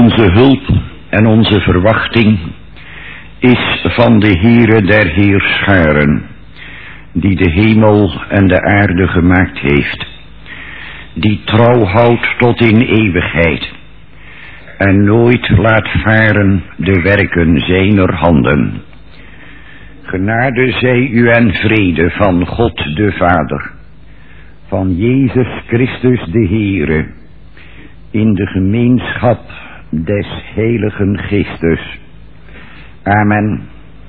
Onze hulp en onze verwachting is van de Heere der Heerscharen, die de hemel en de aarde gemaakt heeft, die trouw houdt tot in eeuwigheid en nooit laat varen de werken zijner handen. Genade zij u en vrede van God de Vader, van Jezus Christus de Heere, in de gemeenschap des Heiligen Geestes. Amen.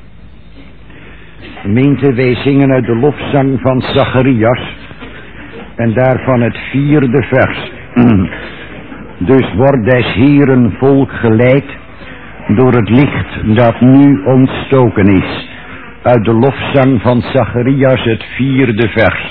Gemeente, wij zingen uit de lofzang van Zacharias en daarvan het 4e vers. Dus wordt des Heeren volk geleid door het licht dat nu ontstoken is. Uit de lofzang van Zacharias het 4e vers.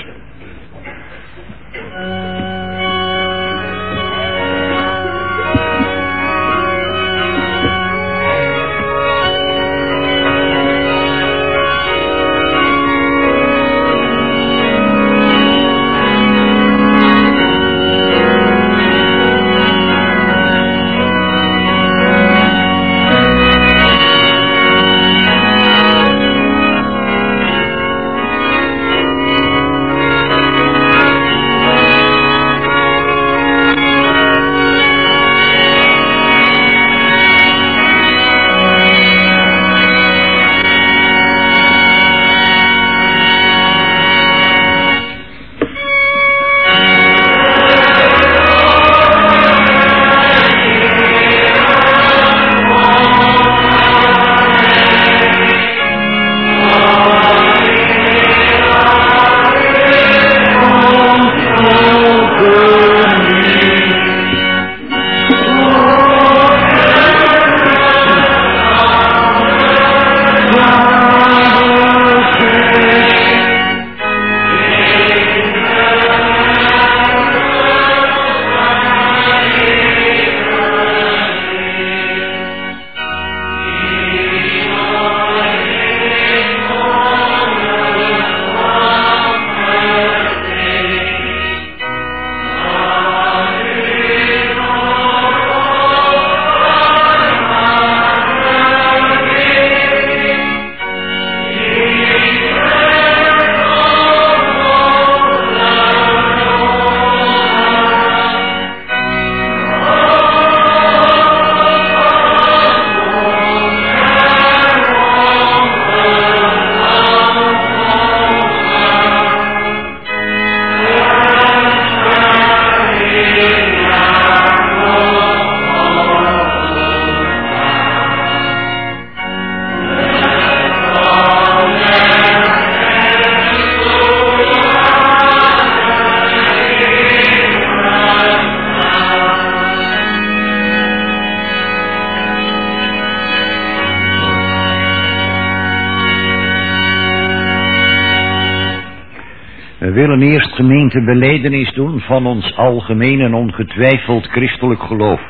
We willen eerst gemeente belijdenis doen van ons algemeen en ongetwijfeld christelijk geloof.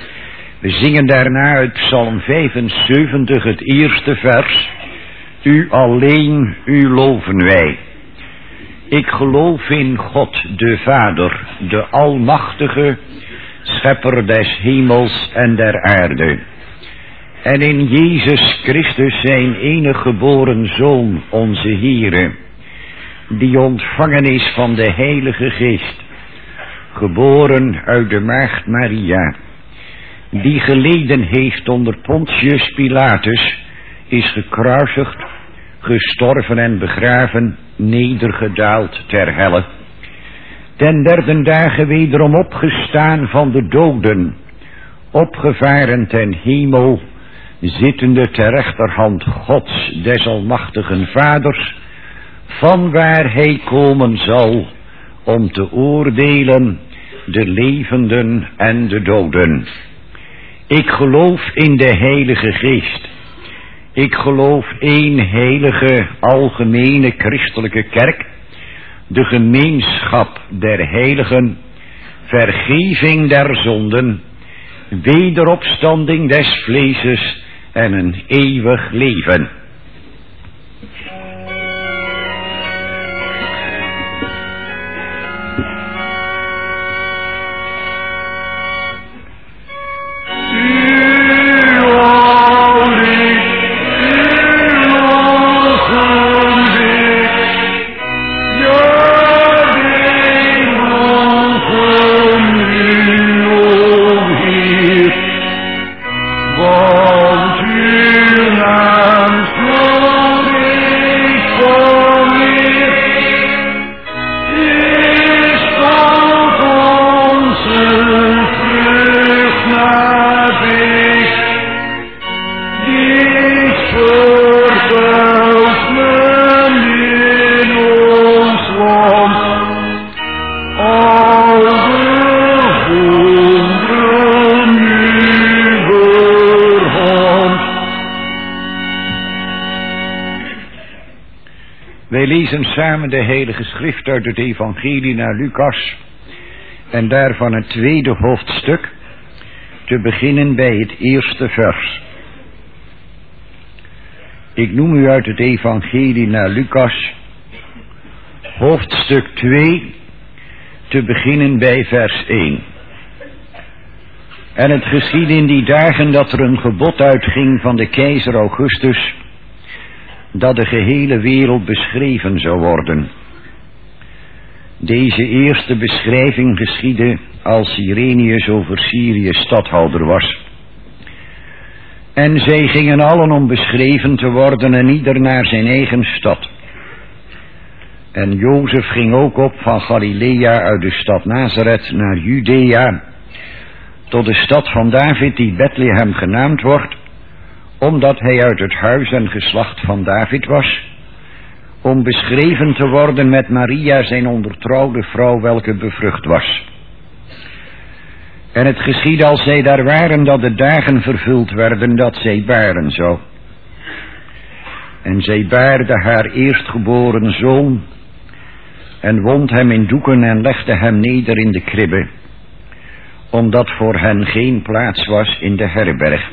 We zingen daarna uit Psalm 75 het 1e vers. U alleen, u loven wij. Ik geloof in God de Vader, de Almachtige, Schepper des hemels en der aarde. En in Jezus Christus zijn enige geboren Zoon, onze Heere, die ontvangen is van de Heilige Geest, geboren uit de Maagd Maria, die geleden heeft onder Pontius Pilatus, is gekruisigd, gestorven en begraven, nedergedaald ter helle, ten 3e dagen wederom opgestaan van de doden, opgevaren ten hemel, zittende ter rechterhand Gods des Almachtigen Vaders, vanwaar hij komen zal om te oordelen de levenden en de doden. Ik geloof in de Heilige Geest. Ik geloof één heilige, algemene christelijke kerk, de gemeenschap der heiligen, vergeving der zonden, wederopstanding des vleeses en een eeuwig leven. U Wij lezen samen de Heilige Schrift uit het Evangelie naar Lucas en daarvan het tweede hoofdstuk, te beginnen bij het eerste vers. Ik noem u uit het Evangelie naar Lucas, hoofdstuk 2, te beginnen bij vers 1. En het geschiedde in die dagen dat er een gebod uitging van de keizer Augustus, dat de gehele wereld beschreven zou worden. Deze eerste beschrijving geschiedde als Cyrenius over Syrië stadhouder was. En zij gingen allen om beschreven te worden en ieder naar zijn eigen stad. En Jozef ging ook op van Galilea uit de stad Nazareth naar Judea, tot de stad van David die Bethlehem genaamd wordt, omdat hij uit het huis en geslacht van David was, om beschreven te worden met Maria zijn ondertrouwde vrouw, welke bevrucht was. En het geschiedde als zij daar waren, dat de dagen vervuld werden dat zij baren zou. En zij baarde haar eerstgeboren zoon, en wond hem in doeken en legde hem neder in de kribbe, omdat voor hen geen plaats was in de herberg.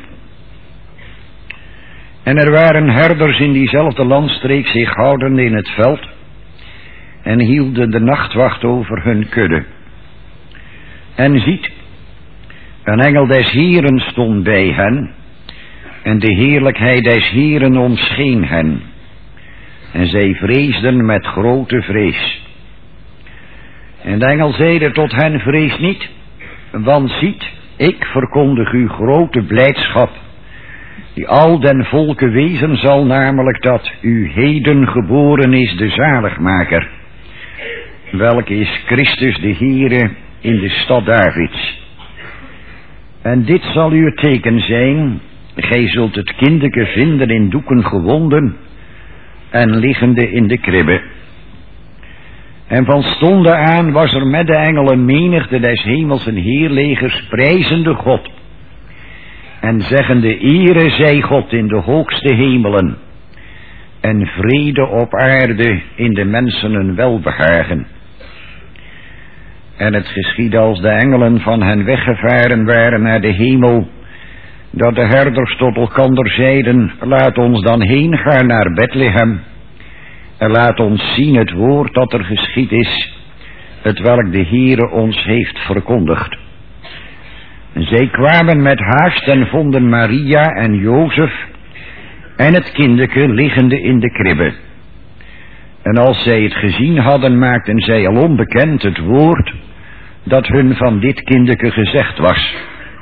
En er waren herders in diezelfde landstreek zich houdende in het veld, en hielden de nachtwacht over hun kudde. En ziet, een engel des Heeren stond bij hen, en de heerlijkheid des Heeren omscheen hen, en zij vreesden met grote vrees. En de engel zeide tot hen: vrees niet, want ziet, ik verkondig u grote blijdschap, die al den volken wezen zal, namelijk dat u heden geboren is de zaligmaker, welke is Christus de Heere in de stad Davids. En dit zal uw teken zijn, gij zult het kindeke vinden in doeken gewonden en liggende in de kribbe. En van stonde aan was er met de engelen menigte des hemels en heerlegers prijzende God en zeggende: ere zij God in de hoogste hemelen en vrede op aarde in de mensen een welbehagen. En het geschiedde als de engelen van hen weggevaren waren naar de hemel, dat de herders tot elkander zeiden: laat ons dan heen gaan naar Bethlehem en laat ons zien het woord dat er geschied is, het welk de Heere ons heeft verkondigd. En zij kwamen met haast en vonden Maria en Jozef en het kindeke liggende in de kribbe. En als zij het gezien hadden, maakten zij al onbekend het woord dat hun van dit kindeke gezegd was.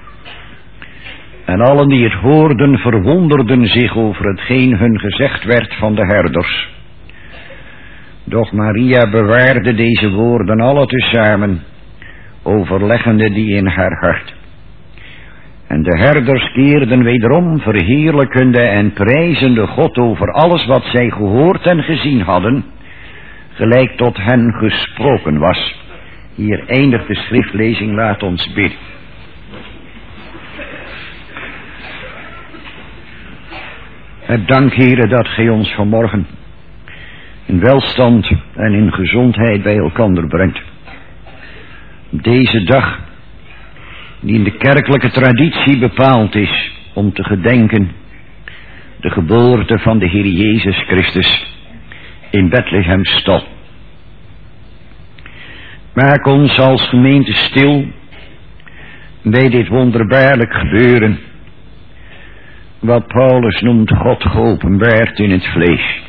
En allen die het hoorden verwonderden zich over hetgeen hun gezegd werd van de herders. Doch Maria bewaarde deze woorden alle tezamen, overleggende die in haar hart. En de herders keerden wederom verheerlijkende en prijzende God over alles wat zij gehoord en gezien hadden, gelijk tot hen gesproken was. Hier eindigt de schriftlezing, laat ons bidden. Het dank, Heere, dat gij ons vanmorgen in welstand en in gezondheid bij elkander brengt. Deze dag die in de kerkelijke traditie bepaald is om te gedenken de geboorte van de Heer Jezus Christus in Bethlehem stal. Maak ons als gemeente stil bij dit wonderbaarlijk gebeuren, wat Paulus noemt God geopenbaard in het vlees.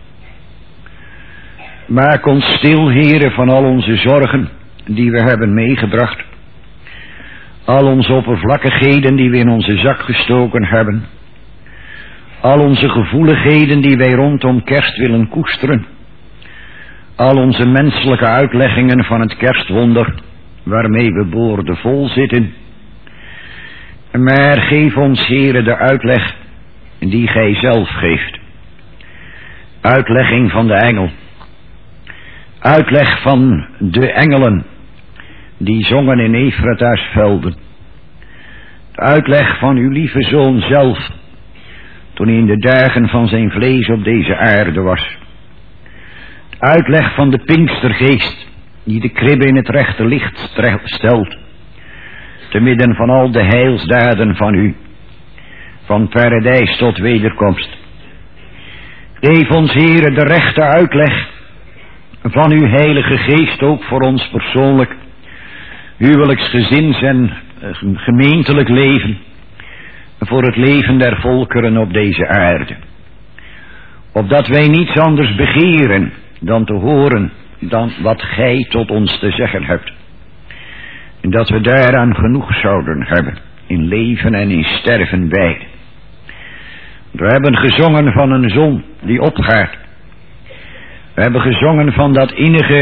Maak ons stil, Heere, van al onze zorgen die we hebben meegebracht, al onze oppervlakkigheden die we in onze zak gestoken hebben, al onze gevoeligheden die wij rondom kerst willen koesteren, al onze menselijke uitleggingen van het kerstwonder waarmee we boordevol zitten. Maar geef ons, Heere, de uitleg die gij zelf geeft. Uitlegging van de engel. Uitleg van de engelen die zongen in Efrata's velden. De uitleg van uw lieve Zoon zelf, toen hij in de dagen van zijn vlees op deze aarde was. uitleg van de Pinkstergeest, die de kribbe in het rechte licht stelt, te midden van al de heilsdaden van u, van paradijs tot wederkomst. Geef ons, Heere, de rechte uitleg van uw heilige geest, ook voor ons persoonlijk, huwelijksgezins en gemeentelijk leven, voor het leven der volkeren op deze aarde. Opdat wij niets anders begeren dan te horen dan wat gij tot ons te zeggen hebt. En dat we daaraan genoeg zouden hebben, in leven en in sterven beide. We hebben gezongen van een zon die opgaat. We hebben gezongen van die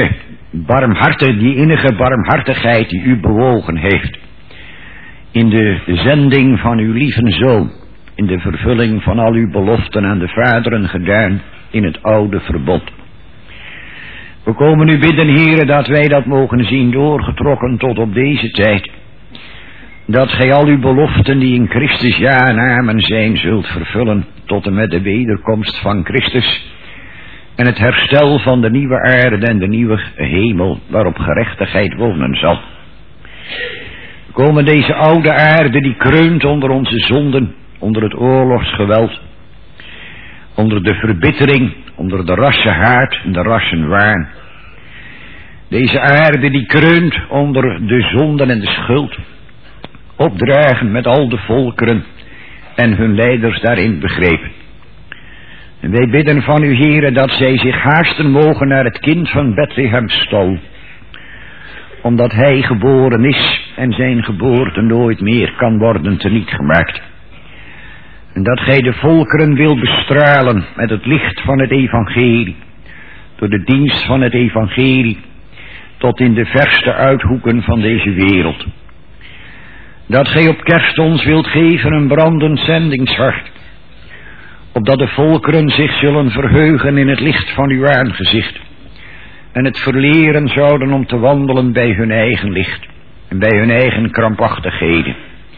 innige barmhartigheid die u bewogen heeft. In de zending van uw lieve Zoon. In de vervulling van al uw beloften aan de vaderen gedaan in het oude verbond. We komen u bidden, Heere, dat wij dat mogen zien doorgetrokken tot op deze tijd. Dat gij al uw beloften die in Christus ja en amen zijn zult vervullen tot en met de wederkomst van Christus. En het herstel van de nieuwe aarde en de nieuwe hemel waarop gerechtigheid wonen zal. We komen deze oude aarde die kreunt onder onze zonden, onder het oorlogsgeweld, onder de verbittering, onder de rassenhaat en de rassenwaan. Deze aarde die kreunt onder de zonden en de schuld, opdragen met al de volkeren en hun leiders daarin begrepen. En wij bidden van u, Heere, dat zij zich haasten mogen naar het kind van Bethlehems stal, omdat hij geboren is en zijn geboorte nooit meer kan worden teniet gemaakt. En dat gij de volkeren wil bestralen met het licht van het evangelie, door de dienst van het evangelie, tot in de verste uithoeken van deze wereld. Dat gij op kerst ons wilt geven een brandend zendingshart, opdat de volkeren zich zullen verheugen in het licht van uw aangezicht, en het verleren zouden om te wandelen bij hun eigen licht, en bij hun eigen krampachtigheden.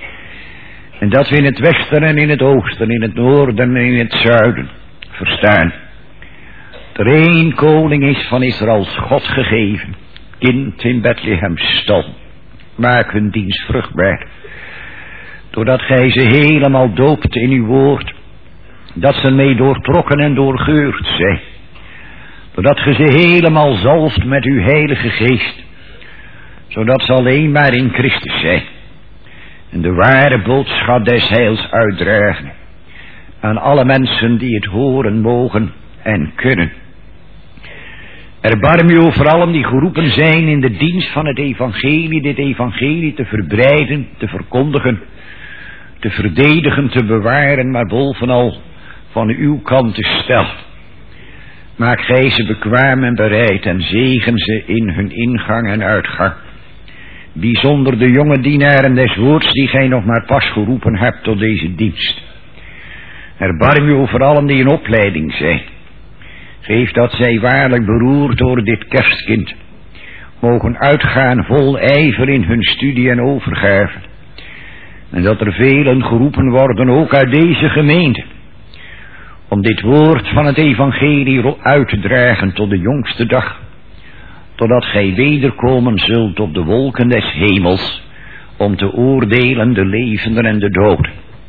En dat we in het westen en in het oosten, in het noorden en in het zuiden verstaan. Er één koning is van Israëls God gegeven, kind in Bethlehems stal. Maak hun dienst vruchtbaar, doordat gij ze helemaal doopt in uw woord, dat ze mee doortrokken en doorgeurd zijn, doordat ge ze helemaal zalft met uw heilige geest, zodat ze alleen maar in Christus zijn en de ware boodschap des heils uitdragen aan alle mensen die het horen mogen en kunnen. Erbarm u over allen die geroepen zijn in de dienst van het evangelie, dit evangelie te verbreiden, te verkondigen, te verdedigen, te bewaren, maar bovenal van uw kant te stellen. Maak gij ze bekwaam en bereid en zegen ze in hun ingang en uitgang. Bijzonder de jonge dienaren des woords die gij nog maar pas geroepen hebt tot deze dienst. Erbarm u over allen die in opleiding zijn. Geef dat zij waarlijk beroerd door dit kerstkind mogen uitgaan vol ijver in hun studie en overgave. En dat er velen geroepen worden, ook uit deze gemeente, om dit woord van het evangelie uit te dragen tot de jongste dag, totdat gij wederkomen zult op de wolken des hemels, om te oordelen de levenden en de doden.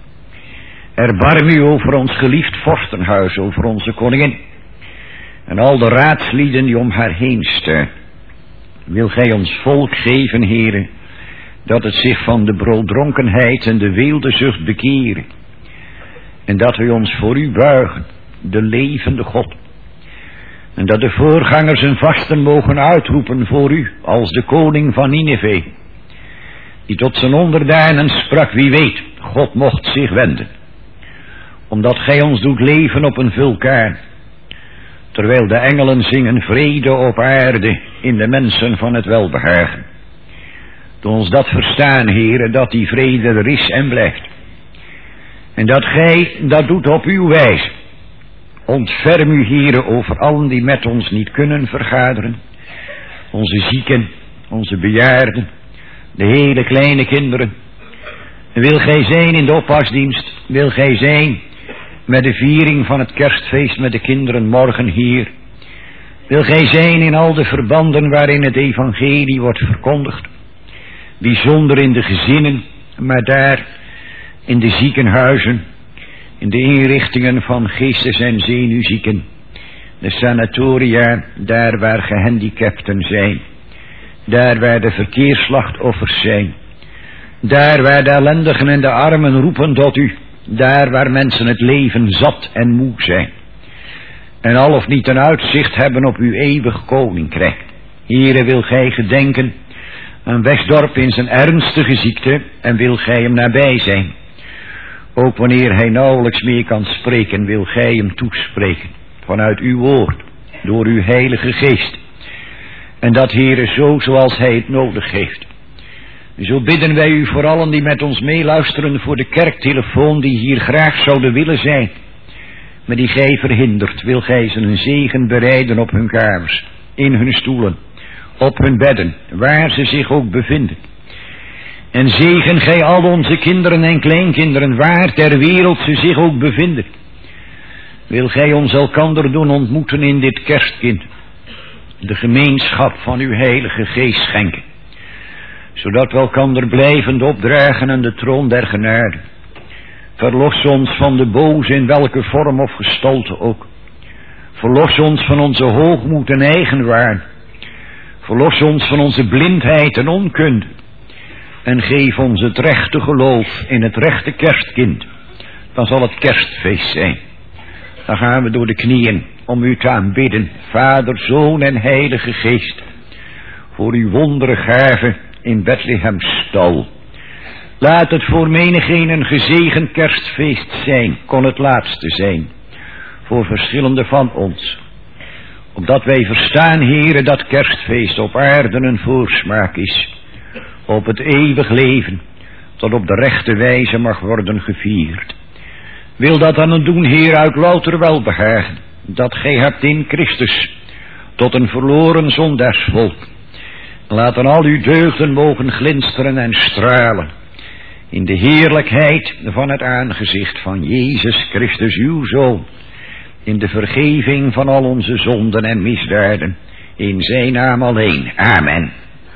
Erbarm u over ons geliefd vorstenhuis, over onze koningin, en al de raadslieden die om haar heen staan. Wil gij ons volk geven, Heere, dat het zich van de brooddronkenheid en de weeldezucht bekeren, en dat wij ons voor u buigen, de levende God, en dat de voorgangers hun vasten mogen uitroepen voor u, als de koning van Nineve, die tot zijn onderdanen sprak, wie weet, God mocht zich wenden, omdat gij ons doet leven op een vulkaan, terwijl de engelen zingen vrede op aarde in de mensen van het welbehagen. Doe ons dat verstaan, Heere, dat die vrede er is en blijft. En dat gij dat doet op uw wijze. Ontferm u, Heere, over allen die met ons niet kunnen vergaderen. Onze zieken, onze bejaarden, de hele kleine kinderen. Wil gij zijn in de oppasdienst, wil gij zijn met de viering van het kerstfeest met de kinderen morgen hier. Wil gij zijn in al de verbanden waarin het evangelie wordt verkondigd. Bijzonder in de gezinnen, maar daar in de ziekenhuizen, in de inrichtingen van geestes- en zenuwzieken, de sanatoria, daar waar gehandicapten zijn, daar waar de verkeersslachtoffers zijn, daar waar de ellendigen en de armen roepen tot u, daar waar mensen het leven zat en moe zijn, en al of niet een uitzicht hebben op uw eeuwig koninkrijk. Here, wil gij gedenken aan Westdorp in zijn ernstige ziekte en wil gij hem nabij zijn. Ook wanneer hij nauwelijks meer kan spreken, wil gij hem toespreken. Vanuit uw woord, door uw heilige geest. En dat, Heere, zo zoals hij het nodig heeft. Zo bidden wij u voor allen die met ons meeluisteren voor de kerktelefoon, die hier graag zouden willen zijn, maar die gij verhindert. Wil gij ze een zegen bereiden op hun kamers, in hun stoelen, op hun bedden, waar ze zich ook bevinden. En zegen gij al onze kinderen en kleinkinderen, waar ter wereld ze zich ook bevinden. Wil gij ons elkander doen ontmoeten in dit kerstkind, de gemeenschap van uw heilige geest schenken, zodat we elkander blijvend opdragen aan de troon der genade. Verlos ons van de boze in welke vorm of gestalte ook. Verlos ons van onze hoogmoed en eigenwaarde. Verlos ons van onze blindheid en onkunde. En geef ons het rechte geloof in het rechte kerstkind. Dan zal het kerstfeest zijn. Dan gaan we door de knieën om u te aanbidden, Vader, Zoon en Heilige Geest, voor uw wondere gave in Bethlehems stal. Laat het voor menigeen een gezegend kerstfeest zijn, kon het laatste zijn, voor verschillende van ons. Opdat wij verstaan, Heere, dat kerstfeest op aarde een voorsmaak is, op het eeuwig leven, dat op de rechte wijze mag worden gevierd. Wil dat dan doen, Heer, uit louter welbehagen, dat gij hebt in Christus, tot een verloren zondaarsvolk. Laat dan al uw deugden mogen glinsteren en stralen, in de heerlijkheid van het aangezicht van Jezus Christus, uw Zoon, in de vergeving van al onze zonden en misdaden, in zijn naam alleen. Amen.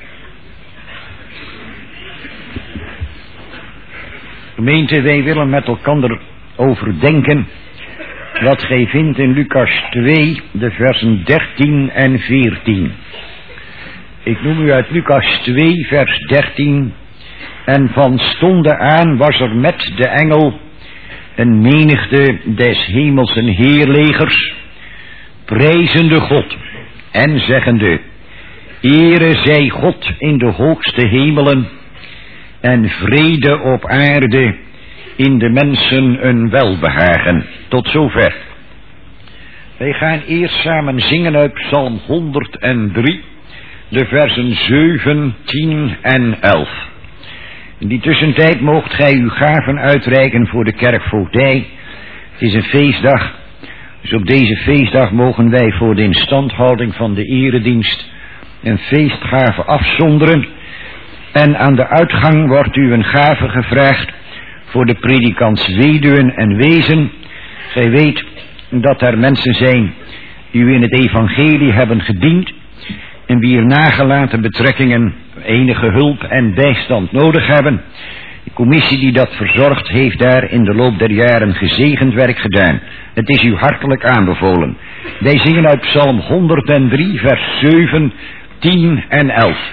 Gemeente, wij willen met elkaar overdenken wat gij vindt in Lucas 2, de versen 13 en 14. Ik noem u uit Lucas 2, vers 13. En van stonden aan was er met de engel een menigte des hemelsen heerlegers, prijzende God en zeggende: Ere zij God in de hoogste hemelen en vrede op aarde in de mensen een welbehagen. Tot zover. Wij gaan eerst samen zingen uit Psalm 103, de versen 7, 10 en 11. In die tussentijd moogt gij uw gaven uitreiken voor de kerkvoogdij. Het is een feestdag, dus op deze feestdag mogen wij voor de instandhouding van de eredienst een feestgave afzonderen. En aan de uitgang wordt u een gave gevraagd voor de predikants weduwen en wezen. Gij weet dat er mensen zijn die u in het evangelie hebben gediend en wie er nagelaten betrekkingen enige hulp en bijstand nodig hebben. De commissie die dat verzorgt heeft daar in de loop der jaren gezegend werk gedaan. Het is u hartelijk aanbevolen. Wij zingen uit Psalm 103 vers 7, 10 en 11.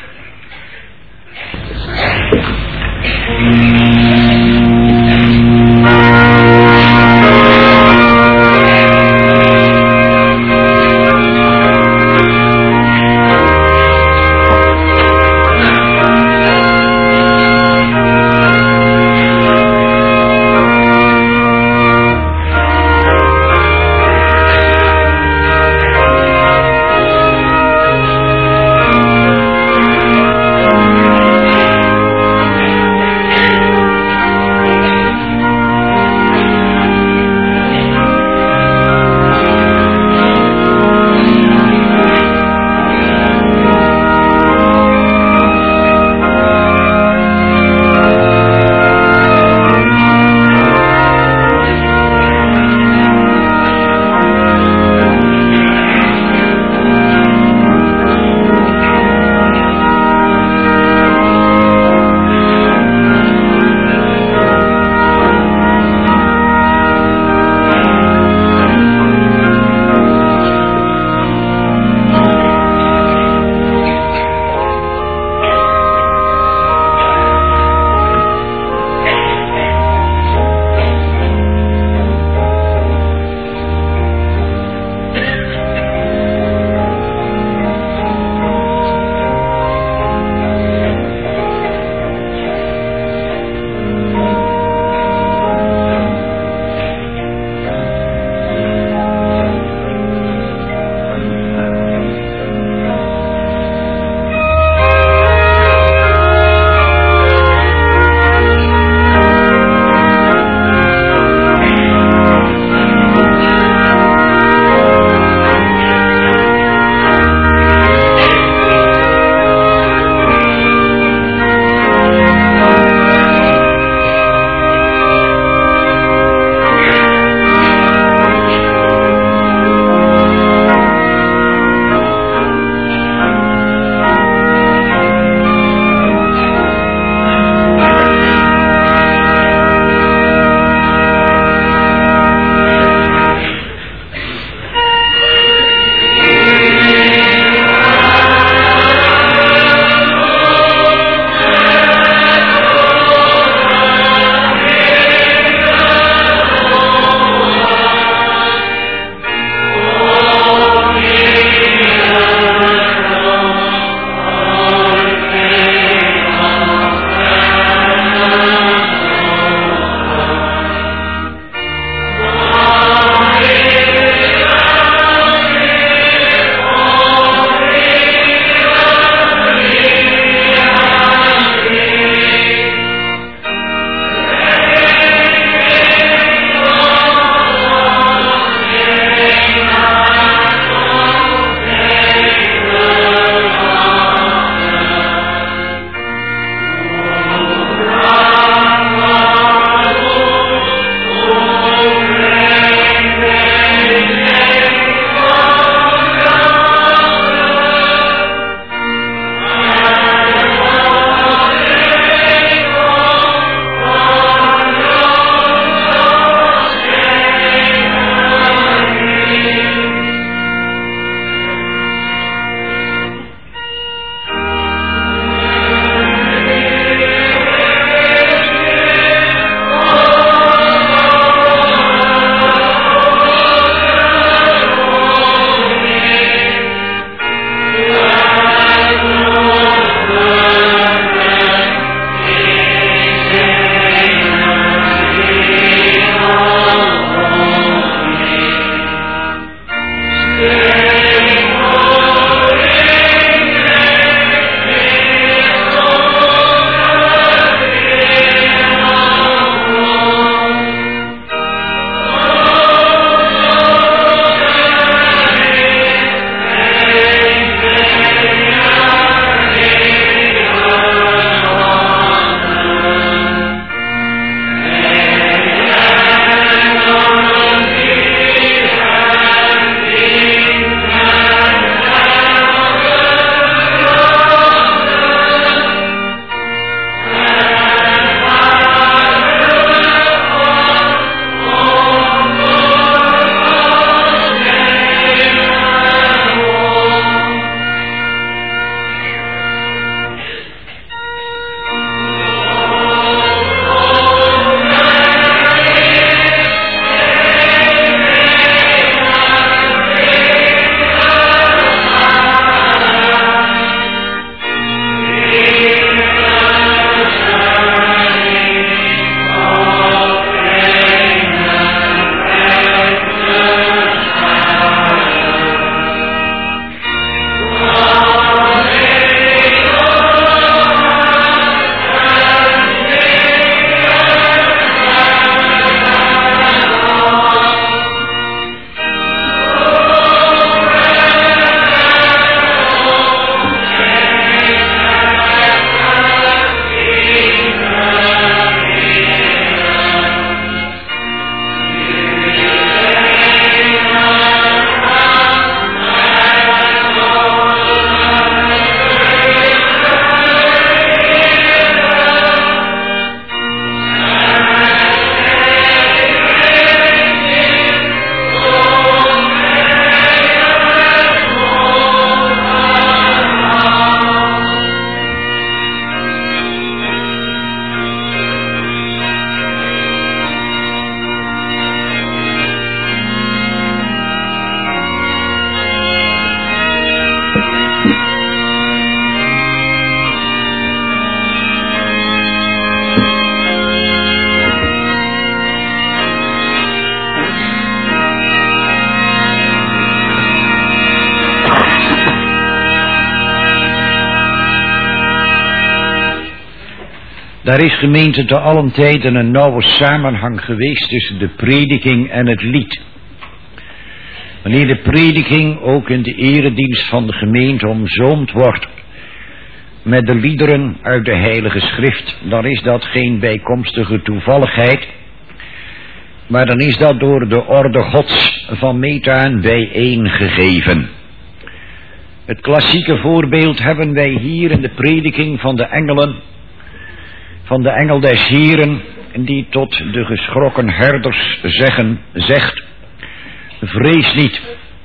Daar is, gemeente, te allen tijden een nauwe samenhang geweest tussen de prediking en het lied. Wanneer de prediking ook in de eredienst van de gemeente omzoomd wordt met de liederen uit de Heilige Schrift, dan is dat geen bijkomstige toevalligheid, maar dan is dat door de orde Gods van meet aan bijeengegeven. Het klassieke voorbeeld hebben wij hier in de prediking van de engelen, van de engel des Heren, die tot de geschrokken herders zegt: vrees niet,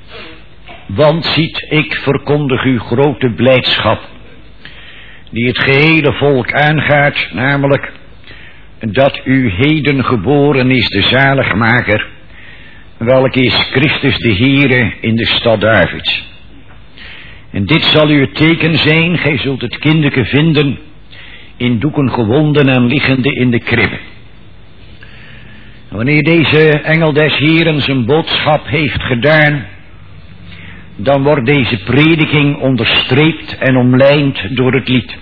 want ziet, ik verkondig u grote blijdschap, die het gehele volk aangaat, namelijk dat u heden geboren is de zaligmaker, welke is Christus de Heere in de stad Davids. En dit zal u het teken zijn, gij zult het kindeke vinden, in doeken gewonden en liggende in de kribbe. Wanneer deze engel des Heren zijn boodschap heeft gedaan, dan wordt deze prediking onderstreept en omlijnd door het lied.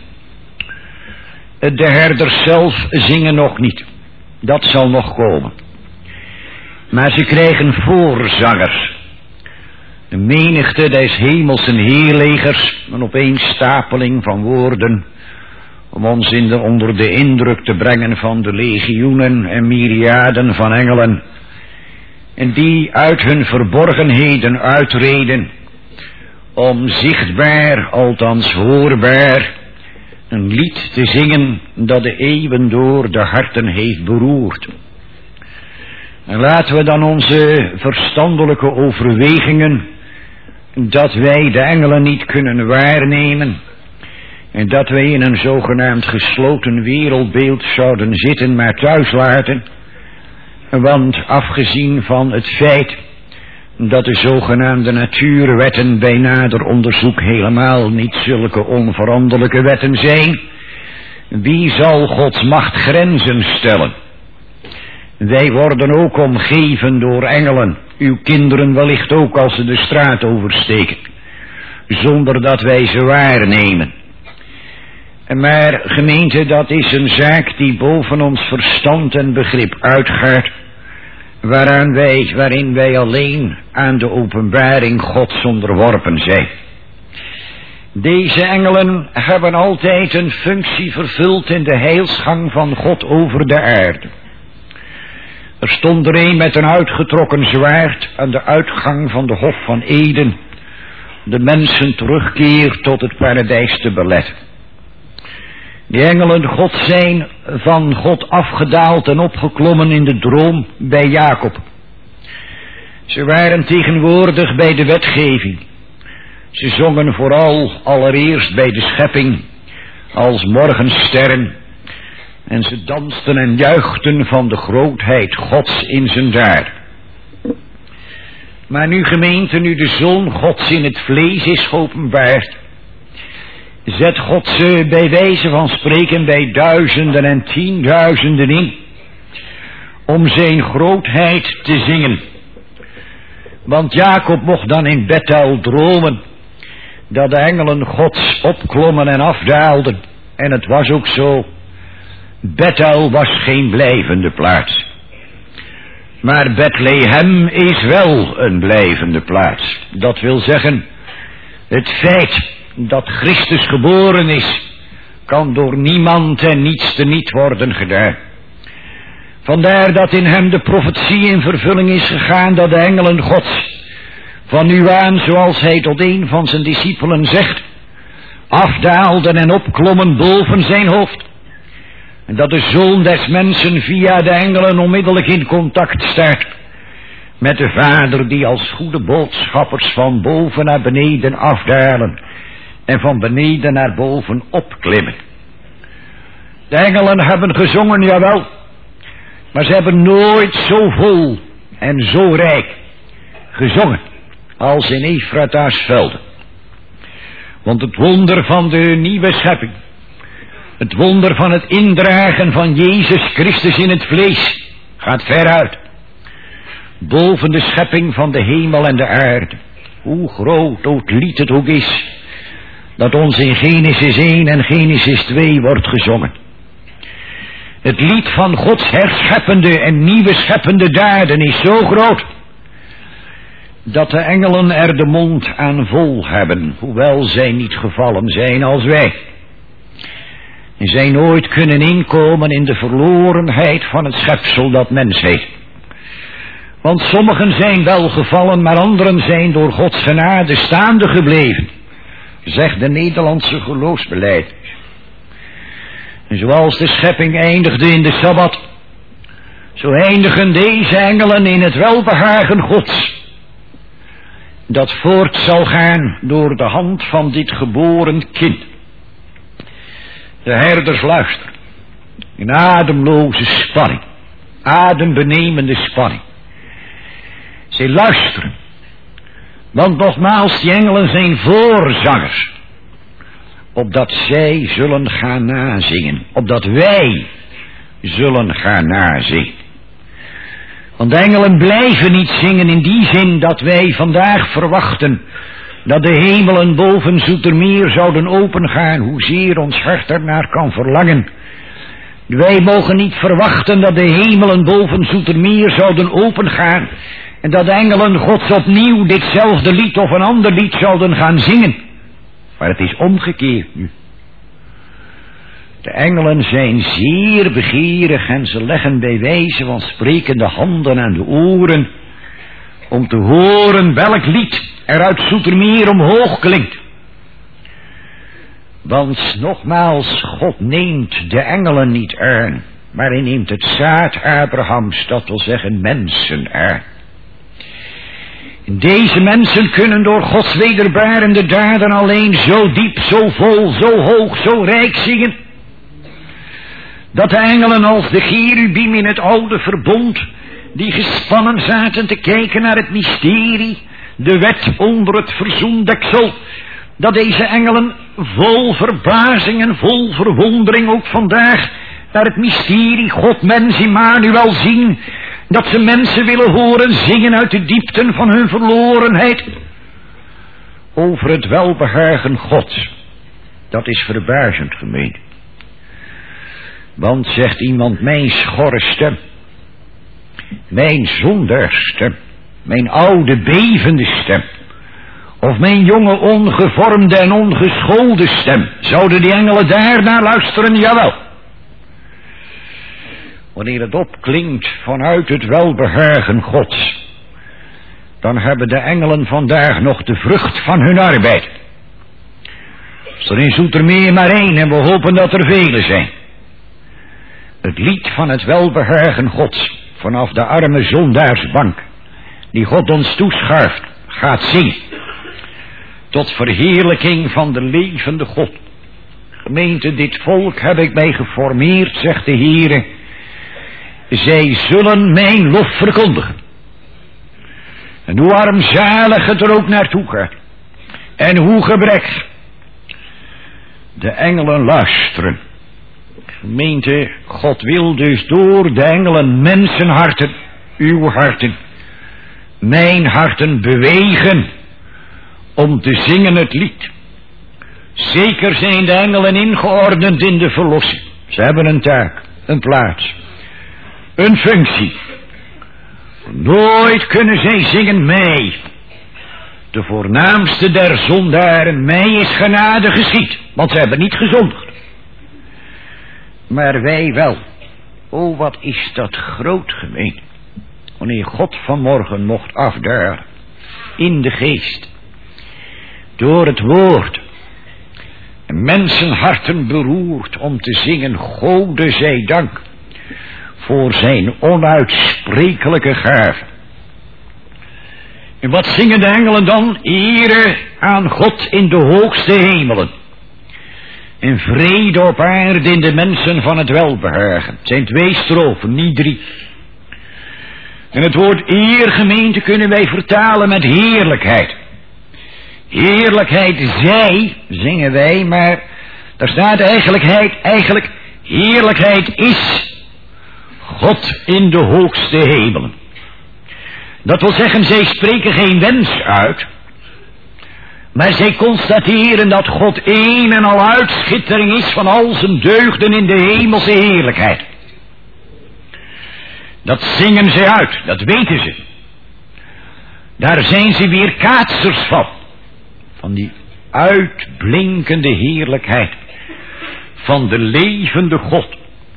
De herders zelf zingen nog niet, dat zal nog komen. Maar ze krijgen voorzangers. De menigte des hemelsen heerlegers, een opeenstapeling van woorden, om ons onder de indruk te brengen van de legioenen en myriaden van engelen, en die uit hun verborgenheden uitreden, om zichtbaar, althans hoorbaar, een lied te zingen dat de eeuwen door de harten heeft beroerd. En laten we dan onze verstandelijke overwegingen, dat wij de engelen niet kunnen waarnemen, en dat wij in een zogenaamd gesloten wereldbeeld zouden zitten, maar thuis laten. Want afgezien van het feit dat de zogenaamde natuurwetten bij nader onderzoek helemaal niet zulke onveranderlijke wetten zijn, wie zal Gods macht grenzen stellen? Wij worden ook omgeven door engelen, uw kinderen wellicht ook als ze de straat oversteken, zonder dat wij ze waarnemen. Maar gemeente, dat is een zaak die boven ons verstand en begrip uitgaat, waarin wij alleen aan de openbaring Gods onderworpen zijn. Deze engelen hebben altijd een functie vervuld in de heilsgang van God over de aarde. Er stond er een met een uitgetrokken zwaard aan de uitgang van de Hof van Eden, de mensen terugkeer tot het paradijs te beletten. Die engelen God zijn van God afgedaald en opgeklommen in de droom bij Jacob. Ze waren tegenwoordig bij de wetgeving. Ze zongen vooral allereerst bij de schepping als morgensterren. En ze dansten en juichten van de grootheid Gods in zijn daad. Maar nu gemeente, nu de Zoon Gods in het vlees is geopenbaard, zet God ze bij wijze van spreken bij duizenden en tienduizenden in, om zijn grootheid te zingen. Want Jacob mocht dan in Bethel dromen dat de engelen Gods opklommen en afdaalden. En het was ook zo. Bethel was geen blijvende plaats. Maar Bethlehem is wel een blijvende plaats. Dat wil zeggen, het feit dat Christus geboren is, kan door niemand en niets teniet worden gedaan. Vandaar dat in hem de profetie in vervulling is gegaan dat de engelen Gods van nu aan, zoals hij tot een van zijn discipelen zegt, afdaalden en opklommen boven zijn hoofd. En dat de Zoon des mensen via de engelen onmiddellijk in contact staat met de Vader, die als goede boodschappers van boven naar beneden afdalen en van beneden naar boven opklimmen. De engelen hebben gezongen, jawel, maar ze hebben nooit zo vol en zo rijk gezongen als in Ephrata's velden. Want het wonder van de nieuwe schepping, het wonder van het indragen van Jezus Christus in het vlees, gaat ver uit. Boven de schepping van de hemel en de aarde. Hoe groot het lied het ook is, dat ons in Genesis 1 en Genesis 2 wordt gezongen. Het lied van Gods herscheppende en nieuwe scheppende daden is zo groot, dat de engelen er de mond aan vol hebben, hoewel zij niet gevallen zijn als wij. En zij nooit kunnen inkomen in de verlorenheid van het schepsel dat mens heet. Want sommigen zijn wel gevallen, maar anderen zijn door Gods genade staande gebleven, zegt de Nederlandse geloofsbelijdenis. En zoals de schepping eindigde in de Sabbat, zo eindigen deze engelen in het welbehagen Gods, dat voort zal gaan door de hand van dit geboren kind. De herders luisteren in ademloze spanning, adembenemende spanning. Zij luisteren, want nogmaals, die engelen zijn voorzangers, opdat zij zullen gaan nazingen, opdat wij zullen gaan nazingen. Want de engelen blijven niet zingen in die zin dat wij vandaag verwachten dat de hemelen boven Zoetermeer zouden opengaan, hoezeer ons hart ernaar kan verlangen. Wij mogen niet verwachten dat de hemelen boven Zoetermeer zouden opengaan en dat de engelen Gods opnieuw ditzelfde lied of een ander lied zouden gaan zingen. Maar het is omgekeerd nu. De engelen zijn zeer begeerig en ze leggen bij wijze van spreken de handen aan de oren om te horen welk lied er uit Zoetermeer omhoog klinkt. Want nogmaals, God neemt de engelen niet aan, maar hij neemt het zaad Abrahams, dat wil zeggen mensen, aan. Deze mensen kunnen door Gods wederbarende daden alleen zo diep, zo vol, zo hoog, zo rijk zingen, dat de engelen als de cherubim in het oude verbond, die gespannen zaten te kijken naar het mysterie, de wet onder het verzoendeksel, dat deze engelen vol verbazing en vol verwondering ook vandaag naar het mysterie God mens Immanuel zien, dat ze mensen willen horen zingen uit de diepten van hun verlorenheid over het welbehagen Gods. Dat is verbazend, gemeente. Want, zegt iemand, mijn schorre stem, mijn zondarstem, mijn oude bevende stem, of mijn jonge ongevormde en ongeschoolde stem, zouden die engelen daarnaar luisteren? Jawel. Wanneer het opklinkt vanuit het welbehagen Gods, dan hebben de engelen vandaag nog de vrucht van hun arbeid. Is er in Zoetermeer maar één en we hopen dat er vele zijn. Het lied van het welbehagen Gods vanaf de arme zondaarsbank, die God ons toeschuift, gaat zingen, tot verheerlijking van de levende God. Gemeente, dit volk heb ik mij geformeerd, zegt de Heere. Zij zullen mijn lof verkondigen. En hoe armzalig het er ook naartoe gaat, en hoe gebrek, de engelen luisteren. Gemeente, God wil dus door de engelen mensenharten, uw harten, mijn harten bewegen om te zingen het lied. Zeker zijn de engelen ingeordend in de verlossing. Ze hebben een taak, een plaats, een functie. Nooit kunnen zij zingen mij, de voornaamste der zondaren, mij is genade geschied, want ze hebben niet gezondigd. Maar wij wel. Oh, wat is dat groot, gemeente. Wanneer God vanmorgen mocht afdalen in de geest, door het woord, en mensenharten beroerd om te zingen, Gode zij dank voor zijn onuitsprekelijke gave. En wat zingen de engelen dan? Ere aan God in de hoogste hemelen, en vrede op aarde in de mensen van het welbehagen. Het zijn 2 strofen, niet 3. En het woord eer, gemeente, kunnen wij vertalen met heerlijkheid. Heerlijkheid zij, zingen wij, maar daar staat eigenlijk heerlijkheid is God in de hoogste hemelen. Dat wil zeggen, zij spreken geen wens uit, maar zij constateren dat God één en al uitschittering is van al zijn deugden in de hemelse heerlijkheid. Dat zingen ze uit, dat weten ze. Daar zijn ze weer kaatsers van. Van die uitblinkende heerlijkheid. Van de levende God.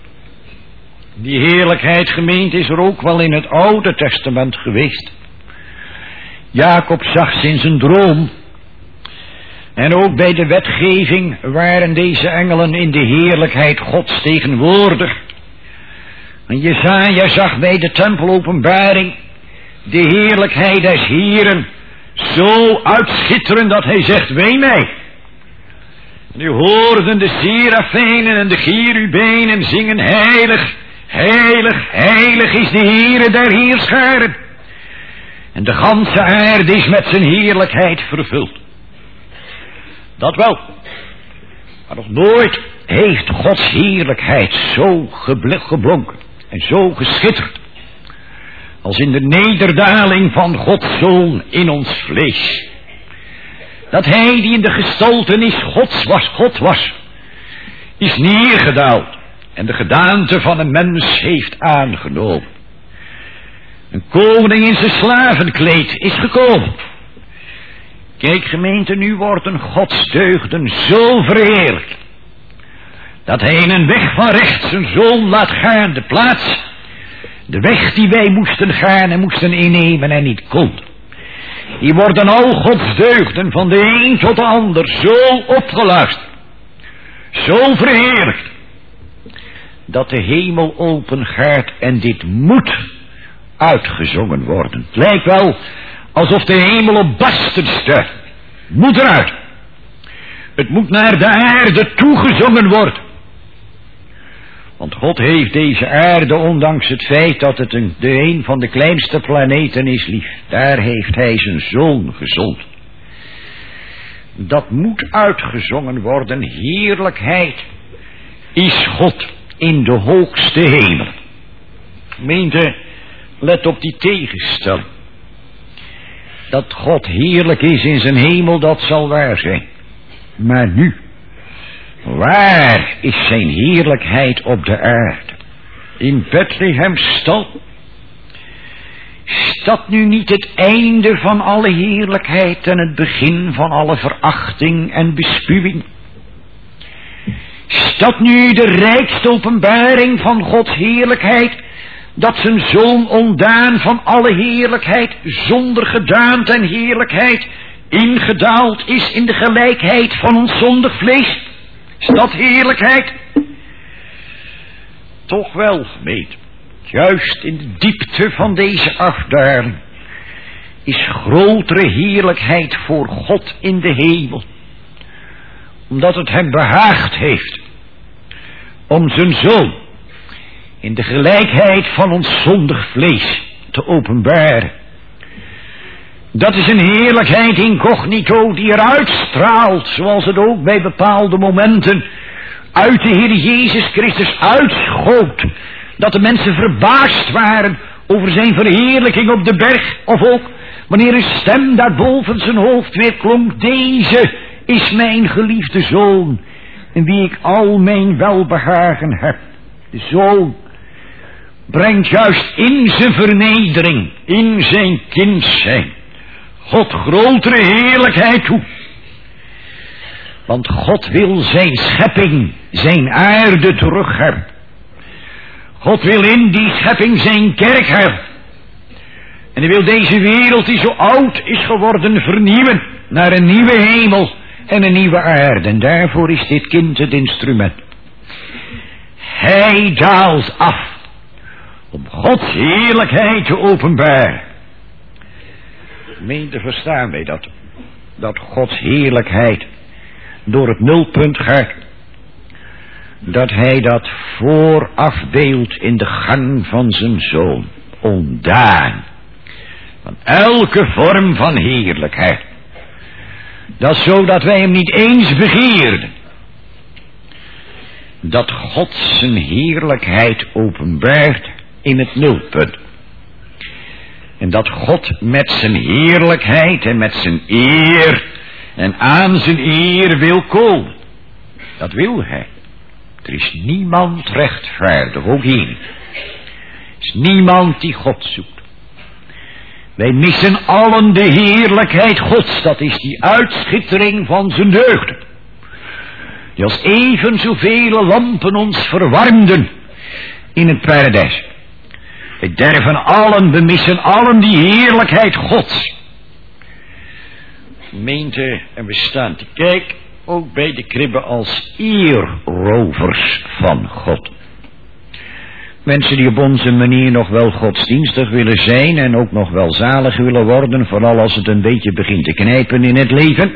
Die heerlijkheid, gemeente, is er ook wel in het Oude Testament geweest. Jacob zag ze in zijn droom. En ook bij de wetgeving waren deze engelen in de heerlijkheid Gods tegenwoordig. En Jesaja zag bij de tempelopenbaring de heerlijkheid des Heeren zo uitschitterend dat hij zegt, wee mij. Nu hoorden de serafijnen en de cherubijnen zingen, heilig, heilig, heilig is de Heere der heerscharen. En de ganse aarde is met zijn heerlijkheid vervuld. Dat wel. Maar nog nooit heeft Gods heerlijkheid zo geblonken en zo geschitterd als in de nederdaling van Gods Zoon in ons vlees. Dat hij die in de gestaltenis God was, is neergedaald en de gedaante van een mens heeft aangenomen. Een koning in zijn slavenkleed is gekomen. Kijk gemeente, nu worden Gods deugden zo verheerlijkt, dat hij in een weg van recht zijn zoon laat gaan, de plaats, de weg die wij moesten gaan en moesten innemen en niet konden. Die worden al Gods deugden van de een tot de ander zo opgeluisterd, zo verheerlijkt, dat de hemel open gaat en dit moet uitgezongen worden. Het lijkt wel alsof de hemel op barsten staat. Moet eruit. Het moet naar de aarde toegezongen worden. Want God heeft deze aarde, ondanks het feit dat het een van de kleinste planeten is, lief. Daar heeft hij zijn zoon gezonden. Dat moet uitgezongen worden. Heerlijkheid is God in de hoogste hemel. Gemeente, let op die tegenstelling. Dat God heerlijk is in zijn hemel, dat zal waar zijn. Maar nu, waar is zijn heerlijkheid op de aarde? In Bethlehem stal? Is dat nu niet het einde van alle heerlijkheid en het begin van alle verachting en bespuwing? Is dat nu de rijkste openbaring van Gods heerlijkheid, dat zijn zoon ontdaan van alle heerlijkheid, zonder gedaante en heerlijkheid, ingedaald is in de gelijkheid van ons zondig vlees? Is dat heerlijkheid? Toch wel, gemeente. Juist in de diepte van deze afdaling is grotere heerlijkheid voor God in de hemel. Omdat het hem behaagd heeft om zijn zoon in de gelijkheid van ons zondig vlees te openbaren. Dat is een heerlijkheid incognito die eruit straalt, zoals het ook bij bepaalde momenten uit de Heer Jezus Christus uitschoot. Dat de mensen verbaasd waren over zijn verheerlijking op de berg. Of ook wanneer een stem daar boven zijn hoofd weer klonk. Deze is mijn geliefde zoon, in wie ik al mijn welbehagen heb. De zoon brengt juist in zijn vernedering, in zijn kind zijn, God grotere heerlijkheid toe. Want God wil zijn schepping, zijn aarde terug hebben. God wil in die schepping zijn kerk hebben. En hij wil deze wereld die zo oud is geworden vernieuwen naar een nieuwe hemel en een nieuwe aarde. En daarvoor is dit kind het instrument. Hij daalt af om Gods heerlijkheid te openbaren. Gemeente, verstaan wij dat? Dat Gods heerlijkheid door het nulpunt gaat. Dat hij dat voorafbeeldt in de gang van zijn zoon. Ontdaan van elke vorm van heerlijkheid. Dat is zo dat wij hem niet eens begeerden. Dat God zijn heerlijkheid openbaart in het nulpunt. En dat God met zijn heerlijkheid en met zijn eer en aan zijn eer wil komen. Dat wil hij. Er is niemand rechtvaardig, ook hier niet. is niemand die God zoekt. Wij missen allen de heerlijkheid Gods. Dat is die uitschittering van zijn deugden. Die als even zoveel lampen ons verwarmden in het paradijs. We derven allen, we missen allen die heerlijkheid Gods. Gemeente, en we staan te kijken ook bij de kribben als eerrovers van God. Mensen die op onze manier nog wel godsdienstig willen zijn en ook nog wel zalig willen worden, vooral als het een beetje begint te knijpen in het leven.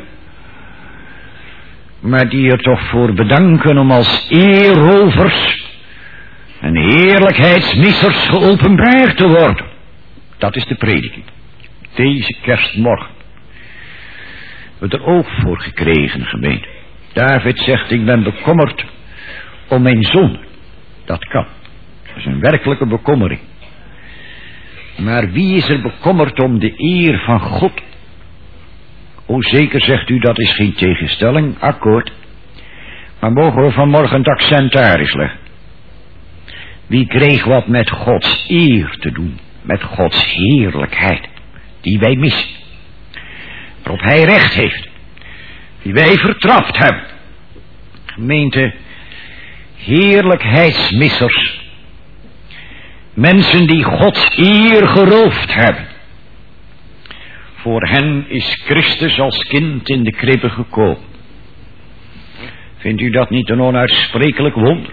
Maar die er toch voor bedanken om als eerrovers en heerlijkheidsmissers geopenbaard te worden. Dat is de prediking. Deze kerstmorgen. We hebben er oog voor gekregen, gemeente. David zegt, ik ben bekommerd om mijn zonde. Dat kan. Dat is een werkelijke bekommering. Maar wie is er bekommerd om de eer van God? O, zeker zegt u, dat is geen tegenstelling, akkoord. Maar mogen we vanmorgen het accent daar eens leggen. Wie kreeg wat met Gods eer te doen, met Gods heerlijkheid, die wij missen, waarop hij recht heeft, die wij vertrapt hebben. Gemeente, heerlijkheidsmissers, mensen die Gods eer geroofd hebben. Voor hen is Christus als kind in de kribbe gekomen. Vindt u dat niet een onuitsprekelijk wonder?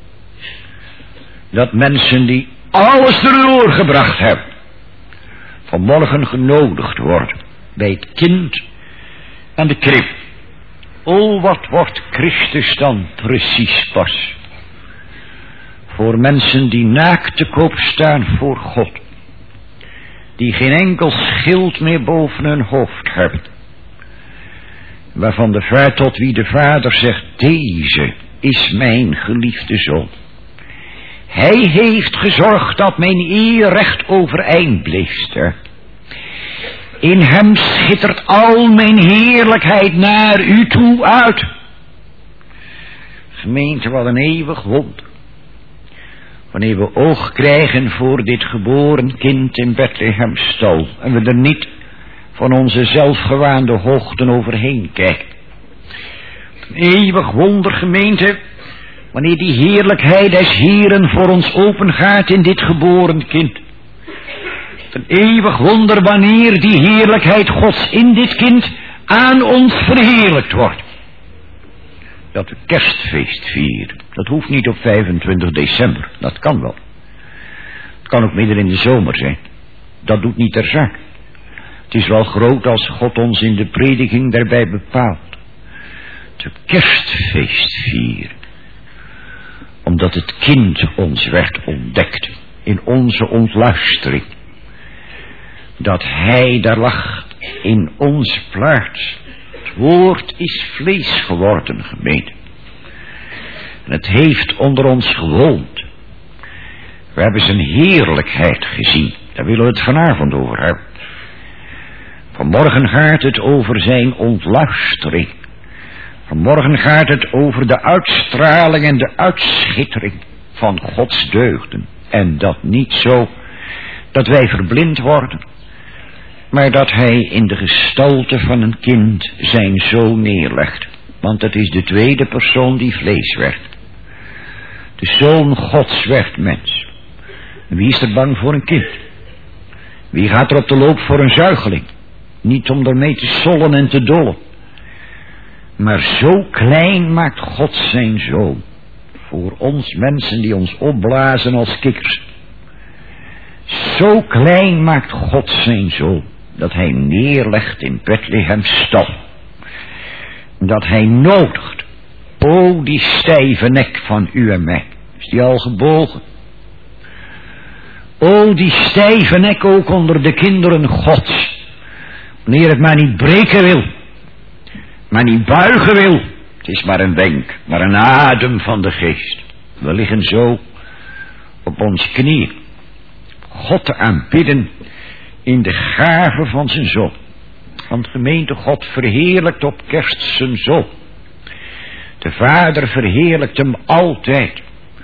Dat mensen die alles erdoor gebracht hebben, vanmorgen genodigd worden bij het kind en de krib. O, wat wordt Christus dan precies pas? Voor mensen die naakt te koop staan voor God. Die geen enkel schild meer boven hun hoofd hebben. Waarvan de vader tot wie de vader zegt, deze is mijn geliefde zoon. Hij heeft gezorgd dat mijn eer recht overeind bleef staan. In hem schittert al mijn heerlijkheid naar u toe uit. Gemeente, wat een eeuwig wonder. Wanneer we oog krijgen voor dit geboren kind in Bethlehemstal. En we er niet van onze zelfgewaande hoogten overheen kijken. Een eeuwig wonder, gemeente. Wanneer die heerlijkheid des Heeren voor ons opengaat in dit geboren kind. Een eeuwig wonder wanneer die heerlijkheid Gods in dit kind aan ons verheerlijkt wordt. Dat we kerstfeest vieren. Dat hoeft niet op 25 december. Dat kan wel. Het kan ook midden in de zomer zijn. Dat doet niet ter zake. Het is wel groot als God ons in de prediking daarbij bepaalt. Dat we kerstfeest vieren. Omdat het kind ons werd ontdekt. In onze ontluistering. Dat hij daar lag in onze plaats. Het woord is vlees geworden, gemeente. En het heeft onder ons gewoond. We hebben zijn heerlijkheid gezien. Daar willen we het vanavond over hebben. Vanmorgen gaat het over zijn ontluistering. Vanmorgen gaat het over de uitstraling en de uitschittering van Gods deugden. En dat niet zo dat wij verblind worden, maar dat hij in de gestalte van een kind zijn zoon neerlegt. Want het is de tweede persoon die vlees werd. De Zoon Gods werd mens. En wie is er bang voor een kind? Wie gaat er op de loop voor een zuigeling? Niet om ermee te sollen en te dollen. Maar zo klein maakt God zijn zoon. Voor ons mensen die ons opblazen als kikkers. Zo klein maakt God zijn zoon. Dat hij neerlegt in Bethlehemstal. Dat hij nodigt. O, die stijve nek van u en mij. Is die al gebogen? O, die stijve nek ook onder de kinderen Gods. Wanneer het maar niet breken wil. Maar niet buigen wil. Het is maar een wenk. Maar een adem van de geest. We liggen zo op ons knieën. God te aanbidden in de gave van zijn zoon. Want gemeente, God verheerlijkt op kerst zijn zoon. De Vader verheerlijkt hem altijd.